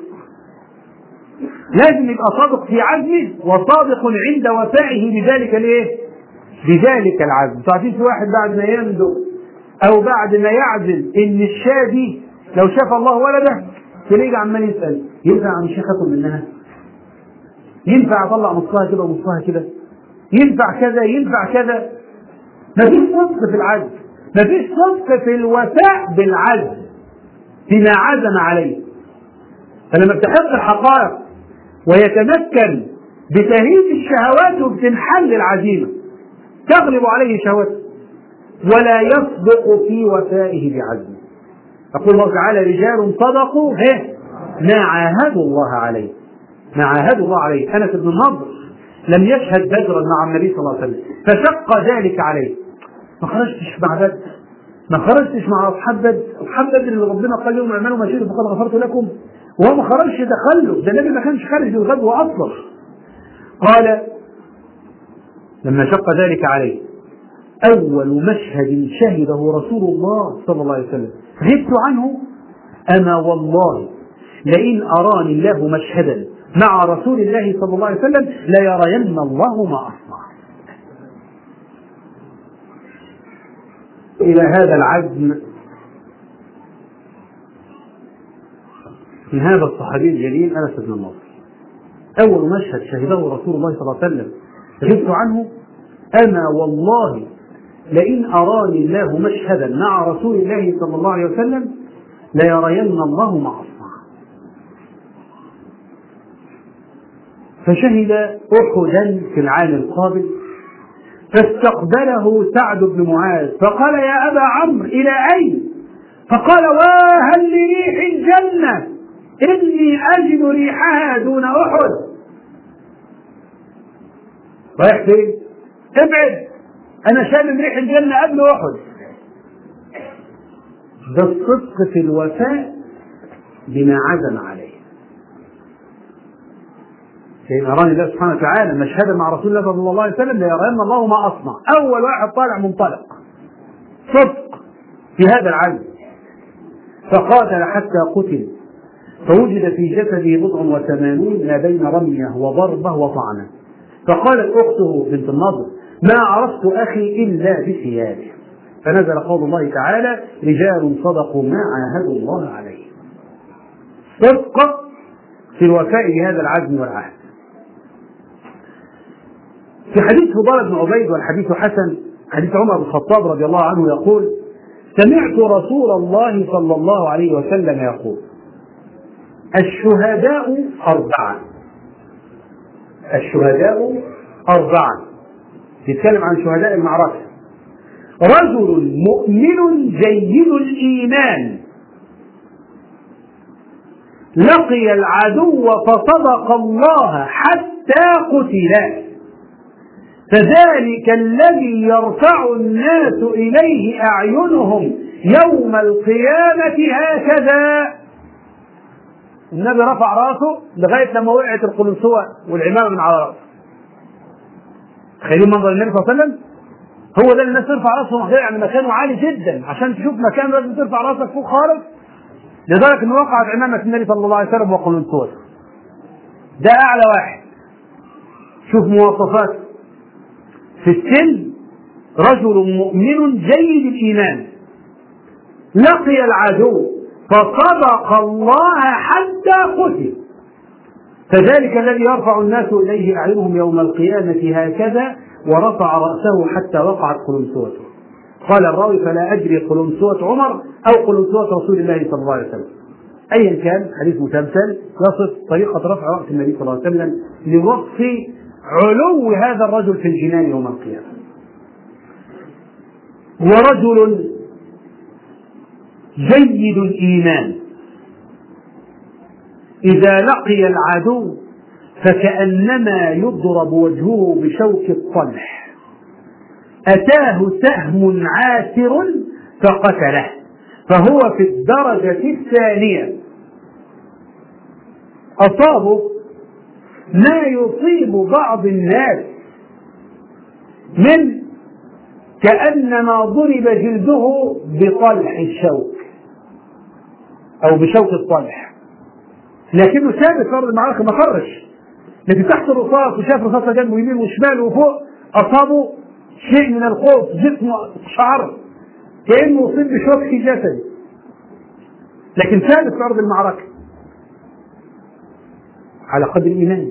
لازم يبقى صادق في عزمه وصادق عند وفائه بذلك بذلك العزم. تعرفين في واحد بعد ما يندم أو بعد ما يعزم إن الشاة دي لو شاف الله ولده تلاقيه عمال يسأل: ينفع عن الشيخ آكل منها؟ ينفع أطلع نصها كده ونصها كده؟ ينفع كذا ينفع كذا؟ مفيش صدق في العزم، مفيش صدق في الوفاء بالعزم بما عزم عليه. فلما بتحق الحقائق ويتمكن بتهيئ الشهوات وبتنحل العزيمة تغلب عليه شهوته ولا يصدق في وفائه بعزمه. يقول الله تعالى: رجال صدقوا ما عاهدوا الله عليه. ما عاهدوا الله عليه. أنس بن النضر لم يشهد بدرا مع النبي صلى الله عليه وسلم فشق ذلك عليه. ما خرجتش مع بدر، ما خرجتش مع أصحاب بدر. أصحاب بدر اللي ربنا قال لهم: اعملوا ما شئتم فقد غفرت لكم، وهو ما خرجش دخله. ده النبي ما كانش خارج الغزوة أصلا. قال لما شق ذلك عليه: أول مشهد شهده رسول الله صلى الله عليه وسلم غبت عنه، أما والله لئن أراني الله مشهدا مع رسول الله صلى الله عليه وسلم ليرين الله ما أصنع. إلى هذا العزم من هذا الصحابي الجليل أنس بن النضر. أول مشهد شهده رسول الله صلى الله عليه وسلم غبت عنه، أما والله لئن أراني الله مشهدا مع رسول الله صلى الله عليه وسلم ليرين الله ما أصنع. فشهد أحدا في العام القابل، فاستقبله سعد بن معاذ فقال: يا أبا عمرو إلى أين؟ فقال: وهل لريح الجنة إني أجد ريحها دون أحد. رايح فين؟ ابعد، أنا شامم ريح الجنة قبل أحد. ده الصدق في الوفاء بما عزم عليه. حين أراني الله سبحانه وتعالى مشهدا مع رسول الله صلى الله عليه وسلم ليرين الله ما أصنع. أول واحد طالع منطلق صدق في هذا العزم، فقاتل حتى قتل، فوجد في جسده 89 ما بين رمية وضربة وطعنة. فقالت أخته بنت النضر: ما عرفت أخي إلا بثيابه. فنزل قول الله تعالى: رجال صدقوا ما عاهدوا الله عليه. صدق في الوفاء بهذا العزم والعهد. في حديث فضالة بن عبيد والحديث حسن، حديث عمر بن الخطاب رضي الله عنه يقول: سمعت رسول الله صلى الله عليه وسلم يقول: الشهداء 4. الشهداء 4. يتكلم عن شهداء المعركة: رجل مؤمن جيد الإيمان لقي العدو فصدق الله حتى قتل، فذلك الذي يرفع الناس إليه أعينهم يوم القيامة هكذا. النبي رفع راسه لغاية لما وقعت القلنسوة والعمامة من على راسه. تخيلوا منظر النبي صلى الله عليه وسلم. هو ده الناس ترفع راسهم يعني مكانه عالي جدا، عشان تشوف مكان لازم ترفع راسك فوق خالص، لدرجة انه وقعت عمامة النبي صلى الله عليه وسلم وقلنسوة. ده اعلى واحد. شوف مواصفاته في السن: رجل مؤمن جيد الإيمان لقي العدو فصدق الله حتى قتل، فذلك الذي يرفع الناس إليه أعينهم يوم القيامة هكذا ورفع رأسه حتى وقعت قلنسوته. قال الراوي: فلا أدري قلنسوة عمر أو قلنسوة رسول الله صلى الله عليه وسلم. أيا كان حديث مسلسل يصف طريقة رفع رأس النبي صلى الله عليه وسلم لوصف علو هذا الرجل في الجنان يوم القيامة. ورجل جيد الإيمان إذا لقي العدو فكأنما يضرب وجهه بشوك الطلح، أتاه سهم عاثر فقتله، فهو في الدرجة الثانية. أصابه ما يصيب بعض الناس من كأنما ضرب جلده بطلح الشوك أو بشوك الطلح، لكنه ثابت في أرض المعركة ما خرج، لكن تحت الرصاص وشاف رصاصة جنبه يمين وشمال وفوق أصابه شيء من الخوف، جسمه شعر كأنه أصيب بشوك في جسده، لكن ثابت في أرض المعركة على قدر الإيمان.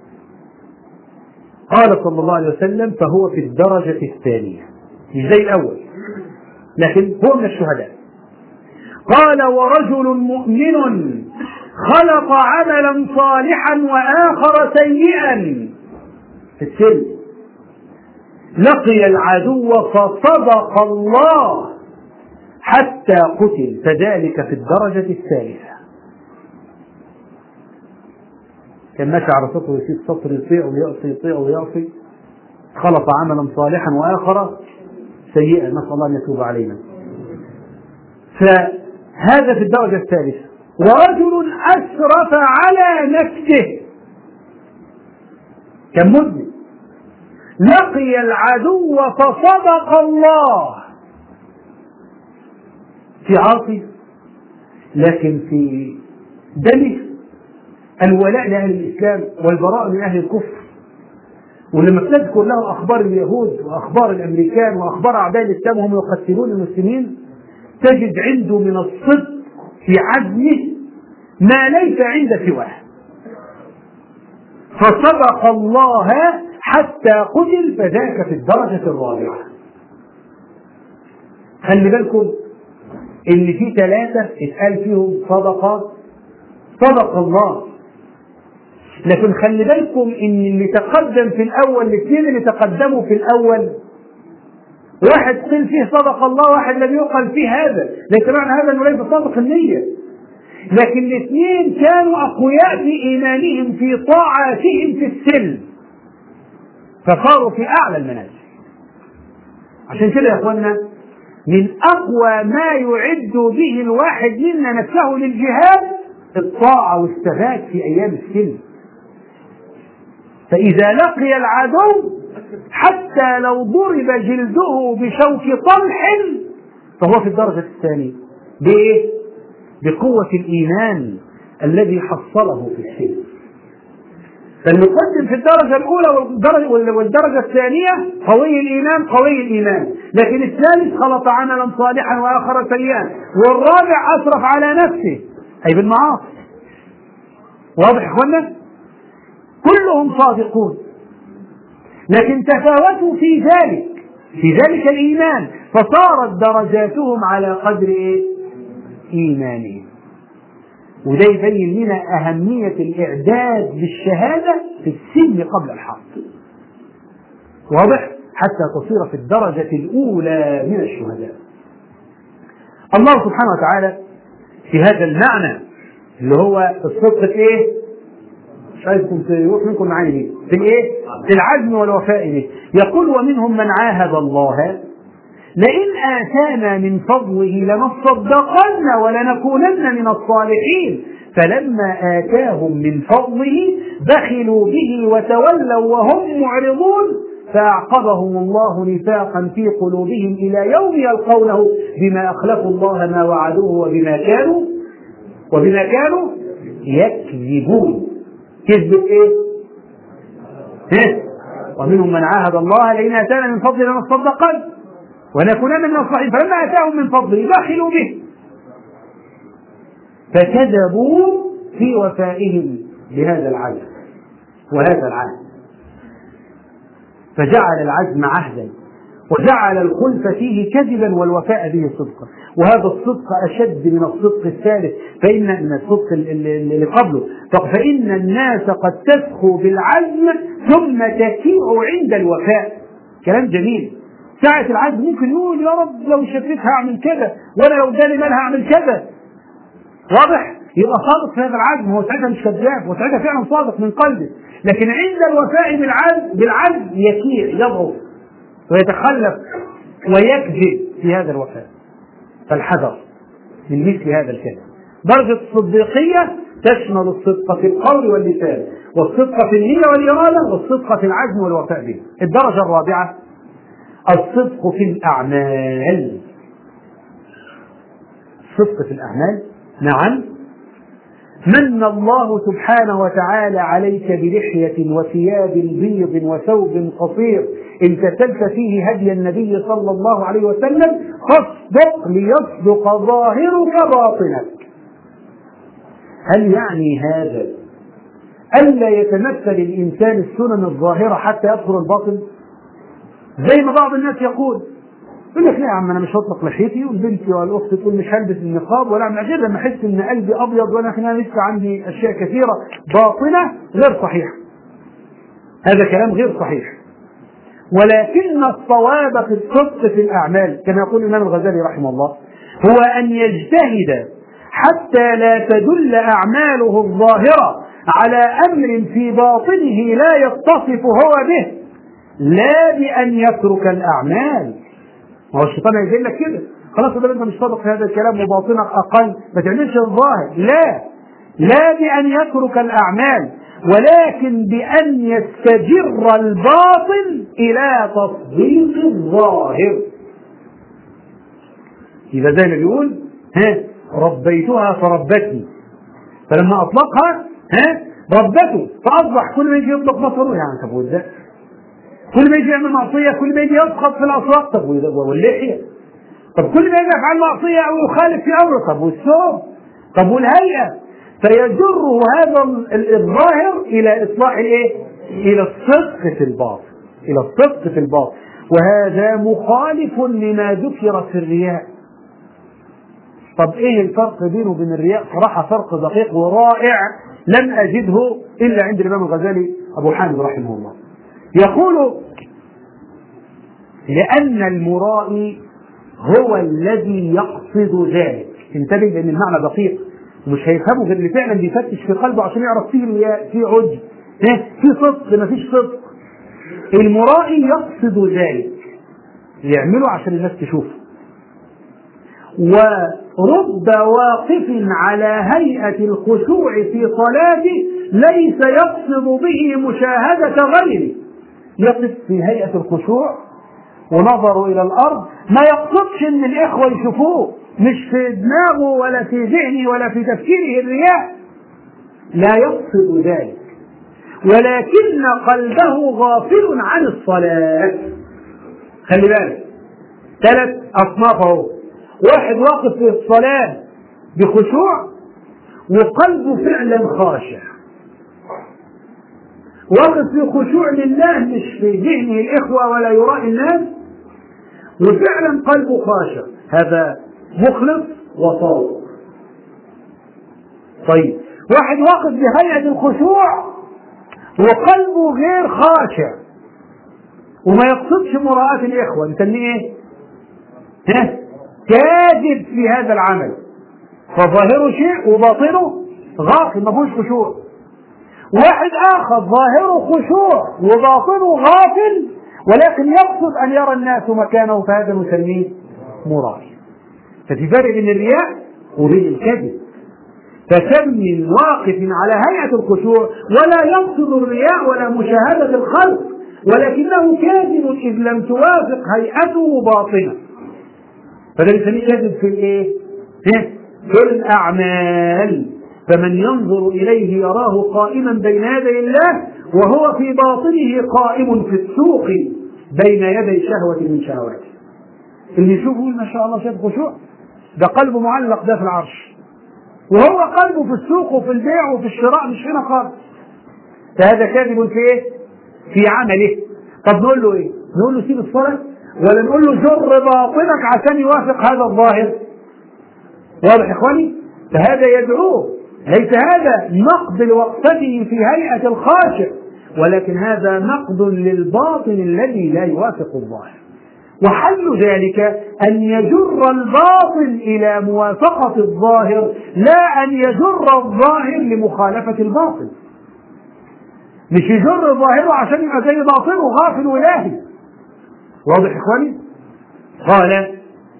قال صلى الله عليه وسلم: فهو في الدرجة الثانية، مش زي الأول لكن هو من الشهداء. قال: ورجل مؤمن خلق عملا صالحا وآخر سيئا في السلم لقي العدو فصدق الله حتى قتل، فذلك في الدرجة الثالثة. كان ماشي على سطر يسيب سطر، يطيع ويعصي يطيع ويعصي، خلق عملا صالحا وآخر سيئا، نسأل الله أن يتوب علينا. فهذا في الدرجة الثالثة. ورجل أسرف على نفسه كمذنب لقي العدو فصدق الله، في عاصي لكن في دمه الولاء لأهل الإسلام والبراء من أهل الكفر. ولما تذكر له أخبار اليهود وأخبار الأمريكان وأخبار أعداء الإسلام وهم يقتلون المسلمين تجد عنده من الصدق في عزمه ما ليس عند سواه، فصدق الله حتى قتل، فذاك في الدرجة الرابعة. خلي بالكم إن في 3 اتقال فيهم صدق الله، لكن خلي بالكم إن اللي تقدم في الأول، الاثنين اللي تقدموا في الأول، واحد قيل فيه صدق الله، واحد لم يقل فيه هذا، لكن معنى هذا أنه ليس صادق النية، لكن الاثنين كانوا أقوياء في إيمانهم في طاعاتهم في السلم، فصاروا في أعلى المنازل. عشان كده يا أخوانا من أقوى ما يعد به الواحد منا نفسه للجهاد الطاعة والثبات في أيام السلم. فإذا لقي العدو حتى لو ضرب جلده بشوك طلح فهو في الدرجة الثانية. بإيه؟ بقوة الإيمان الذي حصله في السلم. فالمقدم في الدرجة الأولى والدرجة الثانية قوي الإيمان، لكن الثالث خلط عملا صالحا وآخر سيئا، والرابع أسرف على نفسه أي بالمعاصي. واضح يا إخوانا؟ كلهم صادقون، لكن تفاوتوا في ذلك الإيمان، فصارت درجاتهم على قدر إيمانهم. وده يبين لنا أهمية الإعداد للشهادة في السن قبل الحرب، واضح؟ حتى تصير في الدرجة الأولى من الشهداء. الله سبحانه وتعالى في هذا المعنى اللي هو الصدق في إيه؟ مش عايزكم تروح منكم معاني دي في الإيه؟ في العزم والوفاء به. يقول: ومنهم من عاهد الله لئن آتانا من فضله لنصدقن ولنكونن من الصالحين، فلما آتاهم من فضله بخلوا به وتولوا وهم معرضون فأعقبهم الله نفاقا في قلوبهم إلى يوم يلقونه بما أخلفوا الله ما وعدوه وبما كانوا يكذبون. كذبوا إيه؟ ومنهم من عاهد الله لئن آتانا من فضله لنصدقن ونكونن من الصالحين فلما آتاهم من فضله بخلوا به فكذبوا في وفائهم بهذا العهد وهذا العهد، فجعل العزم عهدا وجعل الخلف فيه كذبا والوفاء به صدقا. وهذا الصدق أشد من الصدق الثالث، فإن الصدق اللي قبله، فإن الناس قد تسخو بالعزم ثم تكيء عند الوفاء. كلام جميل. ساعة العزم ممكن يقول يا رب لو شفيتها أعمل كذا، وأنا لو جالي مالها أعمل كذا. واضح؟ يبقى صادق في هذا العزم، هو ساعتها مش كذاب، هو ساعتها فعلا صادق من قلبه. لكن عند الوفاء بالعزم يكيع، يضعف ويتخلف ويكذب في هذا الوفاء. فالحذر من مثل هذا الكلام. درجة الصديقية تشمل الصدق في القول واللسان، والصدق في النية والإرادة، والصدق في العزم والوفاء به. الدرجة الرابعة الصدق في الأعمال. الصدق في الأعمال، نعم. من الله سبحانه وتعالى عليك بلحية وثياب بيض وثوب قصير امتثلت فيه هدي النبي صلى الله عليه وسلم فاصدق ليصدق ظاهرك باطنك. هل يعني هذا ألا يتمثل الإنسان السنن الظاهرة حتى يدخل الباطن؟ زي ما بعض الناس يقول لك لا يا عم انا مش هطلق لحيتي، والبنت والاخت تقول مش هلبس النقاب ولا اعمل غير لما احس ان قلبي ابيض وانا لسه عندي اشياء كثيره باطنه غير صحيحه. هذا كلام غير صحيح. ولكن الصواب في الصدق في الاعمال كما يقول الامام الغزالي رحمه الله هو ان يجتهد حتى لا تدل اعماله الظاهره على امر في باطنه لا يتصف هو به، لا بان يترك الاعمال. ما هو الشيطان يقول لك كده خلاص ده انت مش صادق في هذا الكلام وباطنك اقل ما تعملش الظاهر، لا بان يترك الاعمال، ولكن بان يستجر الباطن الى تصديق الظاهر. يبقى زي ما بيقول ربيتها فربتني، فلما اطلقها ربته فاصبح كل ما يجي يطلق بصره يعني طب وده كل ما يجي يعمل معصية، كل ما يجي يسقط في الأسواق، طب واللحية، طب كل ما يجي يفعل معصية أو يخالف في أمره، طب والثوب، طب والهيئة، فيجره هذا الظاهر إلى إصلاح الإيه؟ إلى الصدق في الباطن، إلى الصدق في الباطن. وهذا مخالف لما ذكر في الرياء. طب إيه الفرق بينه وبين الرياء؟ صراحة فرق دقيق ورائع لم أجده إلا عند الإمام الغزالي أبو حامد رحمه الله. يقول لأن المرائي هو الذي يقصد ذلك. انتبه لأن المعنى دقيق ومش هيفهمه غير اللي فعلا بيفتش في قلبه عشان يعرف فيه رياء، فيه عجب، فيه صدق، ما فيش صدق. المرائي يقصد ذلك، يعمله عشان الناس تشوفه. ورب واقف على هيئة الخشوع في صلاته ليس يقصد به مشاهدة غيره. يقف في هيئة الخشوع ونظره إلى الأرض، ما يقصدش أن الإخوة يشوفوه، مش في دماغه ولا في ذهنه ولا في تفكيره الرياء، لا يقصد ذلك، ولكن قلبه غافل عن الصلاة. خلي بالك 3 أصناف اهو. واحد واقف في الصلاة بخشوع وقلبه فعلا خاشع، واقف في خشوع لله مش في ذهنه الإخوة ولا يرائي الناس، وفعلا قلبه خاشع، هذا مخلص وصادق. طيب واحد واقف بهيئة الخشوع وقلبه غير خاشع وما يقصدش مراءة الإخوة، نسميه ايه؟ كاذب في هذا العمل، فظاهره شيء وباطنه غافل ما فيهوش خشوع. واحد آخر ظاهره خشوع وباطنه غافل ولكن يقصد أن يرى الناس مكانه، فهذا نسميه مرائي. ففي فرق بين الرياء وبين الكذب. فكم من واقف على هيئة الخشوع ولا يقصد الرياء ولا مشاهدة الخلق، ولكنه كاذب إذ لم توافق هيئته باطنة. فده بيسميه كاذب في الايه؟ في الأعمال. فمن ينظر إليه يراه قائما بين يدي الله وهو في باطنه قائم في السوق بين يدي شهوة من شهواته. اللي يشوفه ما شاء الله شايف خشوع، ده قلبه معلق ده في العرش، وهو قلبه في السوق وفي البيع وفي الشراء مش هنا خالص. فهذا كاذب في ايه؟ في عمله. طب نقول له ايه؟ نقول له سيب الصلاة ولا نقول له جر باطنك عشان يوافق هذا الظاهر؟ واضح يا اخواني؟ فهذا يدعوه، ليس هذا نقد لوقفته في هيئة الخاشع، ولكن هذا نقد للباطن الذي لا يوافق الظاهر. وحل ذلك أن يجر الباطن إلى موافقة الظاهر، لا أن يجر الظاهر لمخالفة الباطن. مش يجر ظاهره عشان يبقى زي باطنه غافل ولاهي. واضح يا إخواني؟ قال: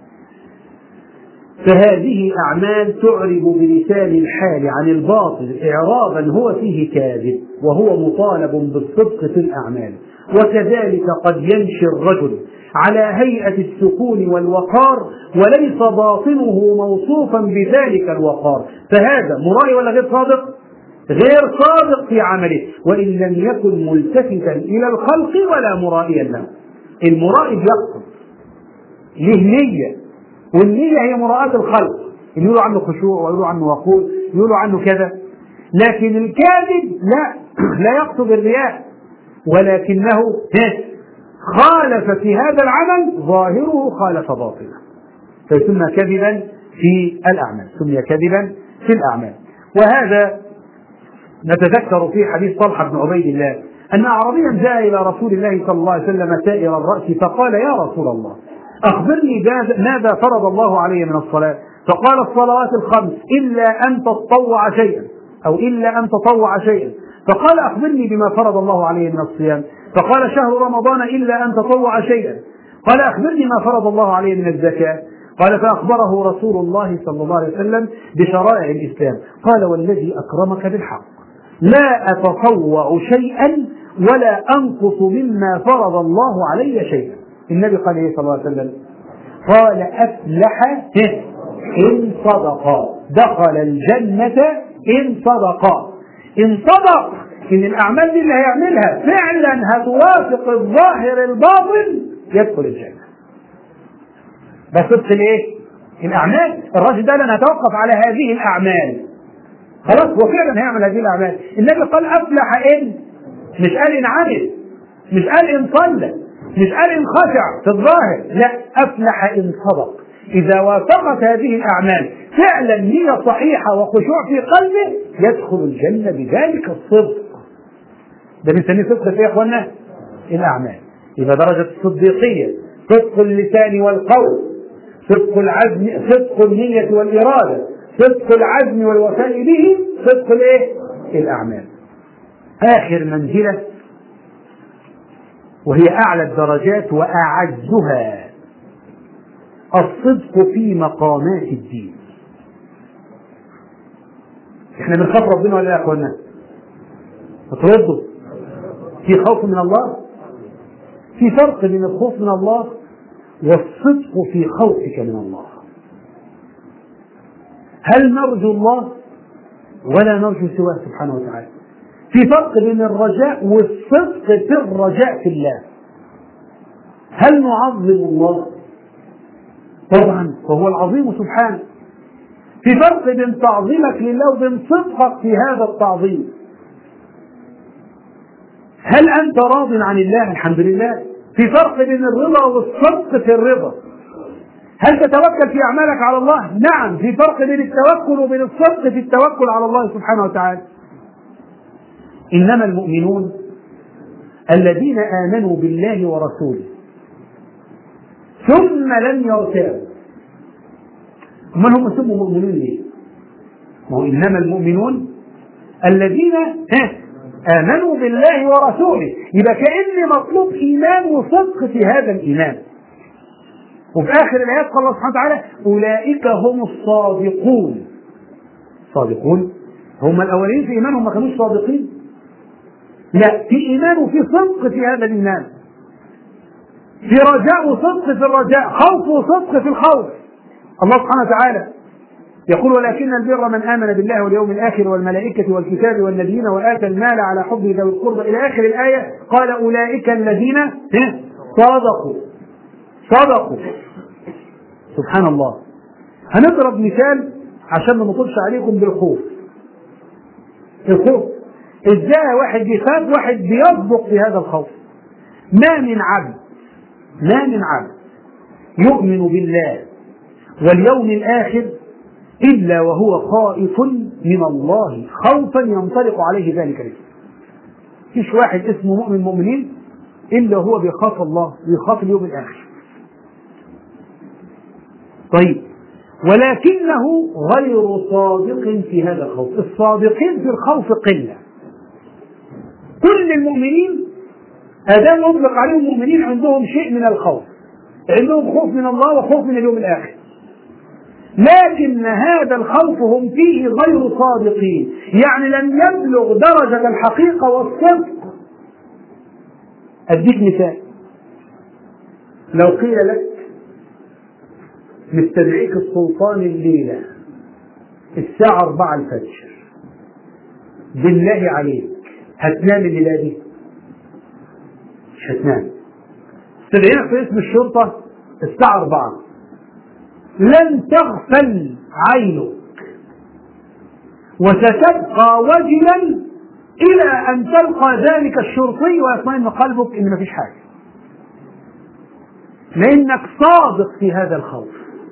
فهذه أعمال تعرب بلسان الحال عن الباطل إعرابا هو فيه كاذب، وهو مطالب بالصدق في الأعمال. وكذلك قد يمشي الرجل على هيئة السكون والوقار وليس باطنه موصوفا بذلك الوقار، فهذا مرائي ولا غير صادق؟ غير صادق في عمله، وإن لم يكن ملتفتا إلى الخلق ولا مرائيا له. المرائي يقصد له نية، والنية هي مراءة الخلق، يقولوا عنه خشوع ويقولوا عنه وقور، يقولوا عنه كذا. لكن الكاذب لا يقصد الرياء، ولكنه خالف في هذا العمل ظاهره خالف باطنه، فيسمى كذبا في الأعمال، سمي كذبا في الأعمال. وهذا نتذكر في حديث طلحة بن عبيد الله أن أعرابيا جاء إلى رسول الله صلى الله عليه وسلم سائر الرأس فقال: يا رسول الله أخبرني ماذا فرض الله علي من الصلاة؟ فقال: الصلوات الخمس إلا أن تطوع شيئا، أو إلا أن تطوع شيئا. فقال: أخبرني بما فرض الله علي من الصيام. فقال: شهر رمضان إلا أن تطوع شيئا. قال: أخبرني ما فرض الله علي من الزكاة. قال: فأخبره رسول الله صلى الله عليه وسلم بشرائع الإسلام. قال: والذي أكرمك بالحق لا أتطوع شيئا ولا أنقص مما فرض الله علي شيئا. النبي قال إيه صلى الله عليه وسلم؟ قال: أفلح إن صدقا، دخل الجنة إن صدقا. إن صدق إن الأعمال دي اللي هيعملها فعلا هتوافق الظاهر الباطن يدخل الجنة. بس صدق الايه؟ الأعمال. الرجل ده لن هتوقف على هذه الأعمال، خلاص هو فعلا هيعمل هذه الأعمال. النبي قال: أفلح إن، مش قال إن عمل، مش قال إن صلى، مش قال إن خشع في الظاهر، لا، أفلح إن صدق. إذا وافقت هذه الأعمال فعلا نية صحيحة وخشوع في قلبه يدخل الجنة بذلك الصدق. ده بنسميه صدق يا إخوانا الأعمال. إذا درجة الصديقية صدق اللسان والقول، صدق العزم، صدق النية والإرادة، صدق العزم والوفاء به، صدق الإيه؟ الأعمال. آخر منزلة وهي أعلى الدرجات وأعزها الصدق في مقامات الدين. احنا بنخاف ربنا ولا يا اخوانا؟ هتردوا في خوف من الله؟ في فرق بين الخوف من الله والصدق في خوفك من الله. هل نرجو الله ولا نرجو سواه سبحانه وتعالى؟ في فرق بين الرجاء والصدق في الرجاء في الله. هل نعظم الله؟ طبعا، وهو العظيم سبحانه. في فرق بين تعظيمك لله وبين صدقك في هذا التعظيم. هل أنت راض عن الله؟ الحمد لله. في فرق بين الرضا والصدق في الرضا. هل تتوكل في أعمالك على الله؟ نعم. في فرق بين التوكل وبين الصدق في التوكل على الله سبحانه وتعالى. إنما المؤمنون الذين آمنوا بالله ورسوله ثم لم يرتابوا. من هم سموا مؤمنون ليه؟ ما هو إنما المؤمنون الذين آمنوا بالله ورسوله، يبقى كأن مطلوب إيمان وصدق في هذا الإيمان. وفي آخر الآيات قال الله سبحانه وتعالى: أولئك هم الصادقون. صادقون. هم الأولين في إيمانهم ما كانوش صادقين؟ لا، في إيمان وفي صدق في هذا الإيمان، في رجاء وصدق في الرجاء، خوف وصدق في الخوف. الله سبحانه وتعالى يقول ولكن البر من آمن بالله واليوم الآخر والملائكة والكتاب والنبيين وآتى المال على حبه ذوي القربى إلى آخر الآية. قال أولئك الذين صدقوا. سبحان الله. هنضرب مثال عشان ما نطولش عليكم بالخوف. الخوف ازاي واحد يخاف واحد بيصدق في هذا الخوف. ما من عبد يؤمن بالله واليوم الآخر إلا وهو خائف من الله خوفا ينطلق عليه ذلك الاسم. فيش واحد اسمه مؤمنين إلا هو بيخاف الله ويخاف اليوم الآخر. طيب، ولكنه غير صادق في هذا الخوف. الصادقين في الخوف قلة. كل المؤمنين أدام يطلق عليهم مؤمنين عندهم شيء من الخوف، عندهم خوف من الله وخوف من اليوم الآخر، لكن هذا الخوف هم فيه غير صادقين، يعني لم يبلغ درجة الحقيقة والصدق. أديك مثال. لو قيل لك مستدعيك السلطان الليلة الساعة 4 الفجر، بالله عليك هتنام الليلة دي؟ مش هتنام. استدعينك في اسم الشرطة الساعة 4، لن تغفل عينك وستبقى وجلا إلى أن تلقى ذلك الشرطي ويطمئن قلبك إن مفيش حاجة، لأنك صادق في هذا الخوف،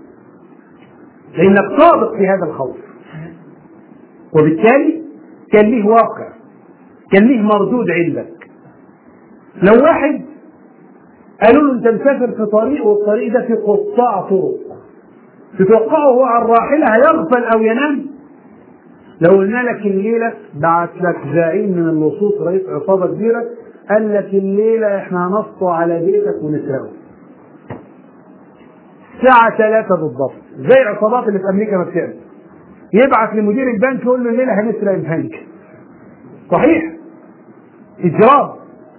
وبالتالي كان له واقع، كان له مردود عندك. لو واحد قالوا له أنت مسافر في طريق والطريق ده في قطاع طرق، تتوقعه هو على الراحلة هيغفل أو ينام؟ لو قلنا لك الليلة بعت لك زعيم من اللصوص رئيس عصابة كبيرة قال لك الليلة احنا هنسطو على بيتك ونسرقه الساعة 3 بالضبط، زي العصابات اللي في أمريكا ما بتعمل، يبعث لمدير البنك يقول له الليلة هنسرق البنك. صحيح، إجرام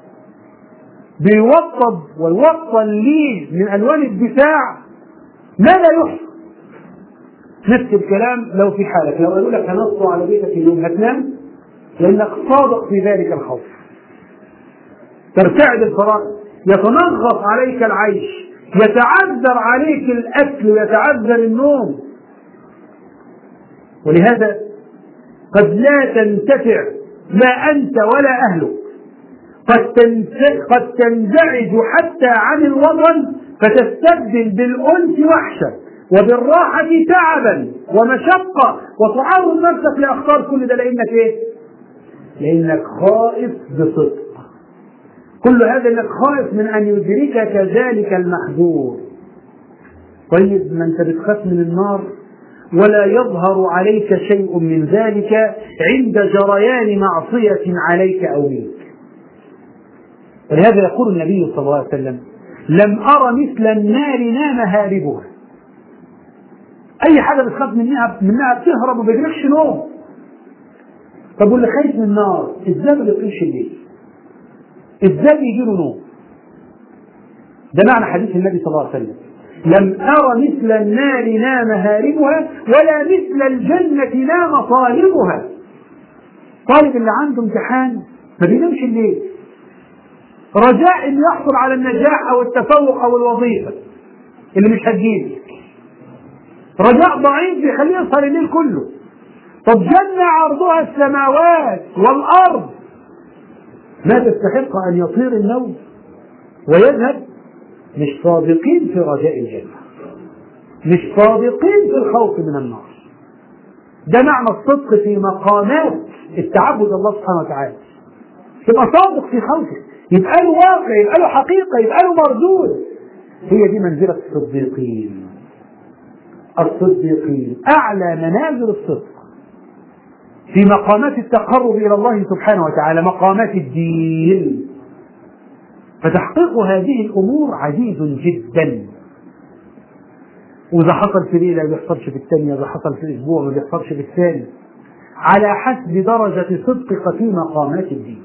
بيوطد ويوصل ليه من ألوان الدفاع ما لا يحصى. نفس الكلام لو في حالك، لو قالوا لك هنسطو على بيتك اليوم هتنام، لأنك صادق في ذلك الخوف. ترتعد الفرائض، يتنغص عليك العيش، يتعذر عليك الأكل ويتعذر النوم. ولهذا قد لا تنتفع لا أنت ولا أهلك، قد تنزعج حتى عن الوطن فتستبدل بالأنس وحشة وبالراحة تعبا ومشقة وتعرض نفسك لأخطار. كل ده لأنك إيه؟ لأنك خائف بصدق. كل هذا لأنك خائف من أن يدركك ذلك المحذور. طيب، ما أنت بتخاف من النار ولا يظهر عليك شيء من ذلك عند جريان معصية عليك أو منك. ولهذا يقول النبي صلى الله عليه وسلم لم أرى مثل النار نام هاربها. أي حاجة بتخاف منها بتهرب وما بيجيلكش نوم. طب واللي خايف من النار إزاي ما بيطيش الليل؟ إزاي بيجيله نوم؟ ده معنى حديث النبي صلى الله عليه وسلم لم أرى مثل النار نام هاربها ولا مثل الجنة نام طالبها. طالب اللي عنده امتحان ما بينامش الليل رجاء أن يحصل على النجاح أو التفوق أو الوظيفة اللي مش هتجيلك، رجاء ضعيف يخليه يسهر الليل كله. طب جنة عرضها السماوات والأرض ما تستحق أن يطير النوم ويذهب؟ مش صادقين في رجاء الجنة، مش صادقين في الخوف من النار. ده معنى الصدق في مقامات التعبد الله سبحانه وتعالى. تبقى صادق في خوفك، يبقى له واقع، يبقى له حقيقة، يبقى له مردود. هي دي منزلة الصديقين. الصديقين أعلى منازل الصدق في مقامات التقرب إلى الله سبحانه وتعالى، مقامات الدين. فتحقيق هذه الأمور عزيز جدا، وإذا حصل في ليلة ما بيحصلش في الثانية، إذا حصل في أسبوع ما بيحصلش في الثاني. على حسب درجة صدقك في مقامات الدين.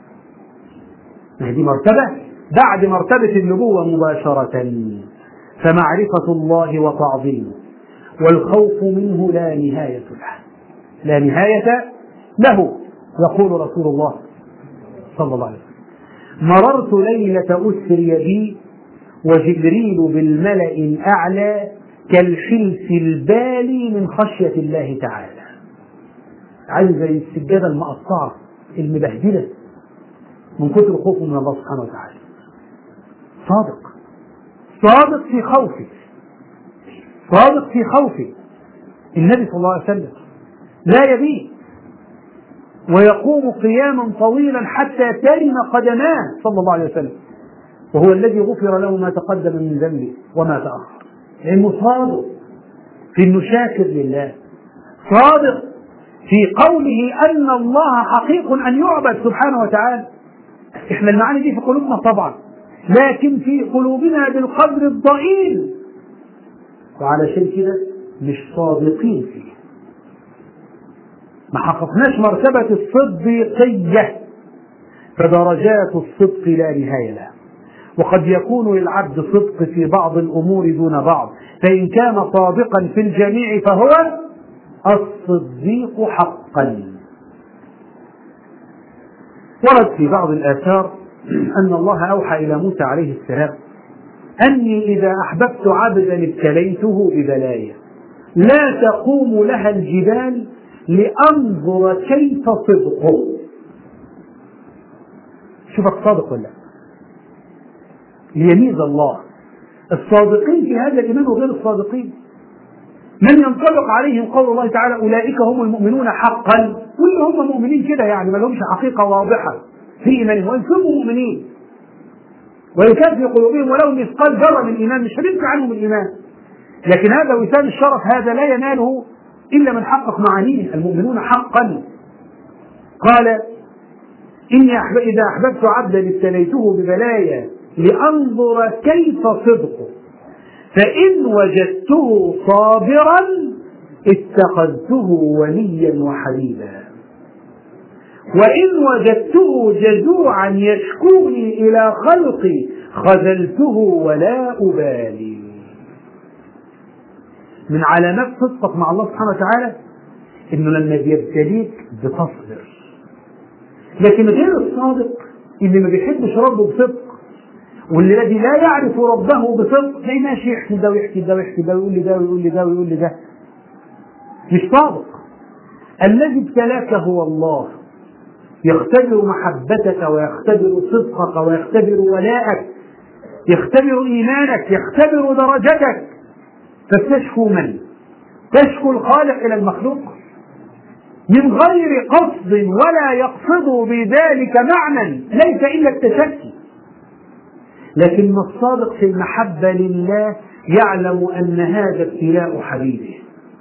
هذه مرتبة بعد مرتبة النبوة مباشرة. فمعرفة الله وتعظيمه والخوف منه لا نهاية له، لا نهاية له. يقول رسول الله صلى الله عليه وسلم: مررت ليلة أسري بي وجبريل بالملأ الأعلى كالحلف البالي من خشية الله تعالى. عايز زي السجادة المقطعة المبهدلة من كثر خوفه من الله سبحانه وتعالى. صادق في خوفه، صادق في خوفه. النبي صلى الله عليه وسلم لا يبيت ويقوم قياما طويلا حتى ترم قدماه صلى الله عليه وسلم، وهو الذي غفر له ما تقدم من ذنبه وما تأخر، لأنه صادق في إنه شاكر لله، صادق في قوله أن الله حقيق أن يعبد سبحانه وتعالى. إحنا المعاني دي في قلوبنا طبعا، لكن في قلوبنا بالقدر الضئيل، وعلشان كده مش صادقين فيه، ما حققناش مرتبة الصديقية. فدرجات الصدق لا نهاية لها، وقد يكون للعبد صدق في بعض الأمور دون بعض، فإن كان صادقا في الجميع فهو الصديق حقا. ورد في بعض الآثار أن الله أوحى إلى موسى عليه السلام: أني إذا أحببت عبدا ابتليته ببلايا لا تقوم لها الجبال لأنظر كيف صدقه. شوفك صادق ولا؟ ليميز الله الصادقين في هذا الإيمان وغير الصادقين. من ينطبق عليهم قول الله تعالى: أولئك هم المؤمنون حقا، واللي هم مؤمنين كده يعني ما لهمش حقيقة واضحة في إيمانهم، وإن كانوا مؤمنين وإن كان في قلوبهم ولو مثقال ذرة من الإيمان مش هننفع عنهم الإيمان، لكن هذا وسام الشرف هذا لا يناله إلا من حقق معانيه. المؤمنون حقا قال: إني إذا أحببت عبدا ابتليته ببلايا لأنظر كيف صدقه، فإن وجدته صابرا اتخذته وليا وحبيبا، وإن وجدته جزوعا يشكوني إلى خلقي خذلته ولا أبالي. من علامات صدقك مع الله سبحانه وتعالى إنه لما بيبتليك بتصبر. لكن غير الصادق اللي ما بيحبش ربه بصدق، والذي لا يعرف ربه بصدق زي ماشي يحكي ده ويحكي ده ويحكي ده ويقول لي ده ويقول لي ده ويقول لي ده، مش صادق. الذي ابتلاك هو الله، يختبر محبتك ويختبر صدقك ويختبر ولاءك، يختبر إيمانك، يختبر درجتك. فتشكو من؟ تشكو الخالق إلى المخلوق من غير قصد ولا يقصد بذلك معنى ليس إلا التشكي. لكن الصادق في المحبة لله يعلم أن هذا ابتلاء حبيبه،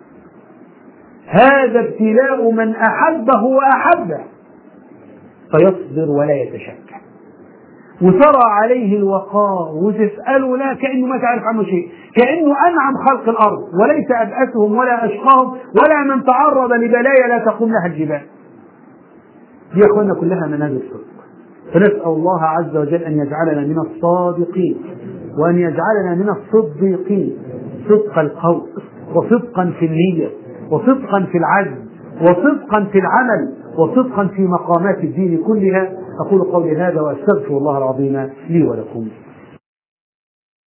هذا ابتلاء من أحبه وأحبه، فيصبر ولا يتشكى، وترى عليه الوقار وتسأله لا كأنه ما تعرف عنه شيء، كأنه أنعم خلق الأرض وليس أبأسهم ولا أشقاهم ولا من تعرض لبلايا لا تقوم لها الجبال. دي يا أخوانا كلها منازل الصدق. فنسأل الله عز وجل أن يجعلنا من الصادقين وأن يجعلنا من الصديقين، صدق القول وصدقا في النية وصدقا في العزم وصدقا في العمل وصدقا في مقامات الدين كلها. أقول قولي هذا وأستغفر الله العظيم لي ولكم.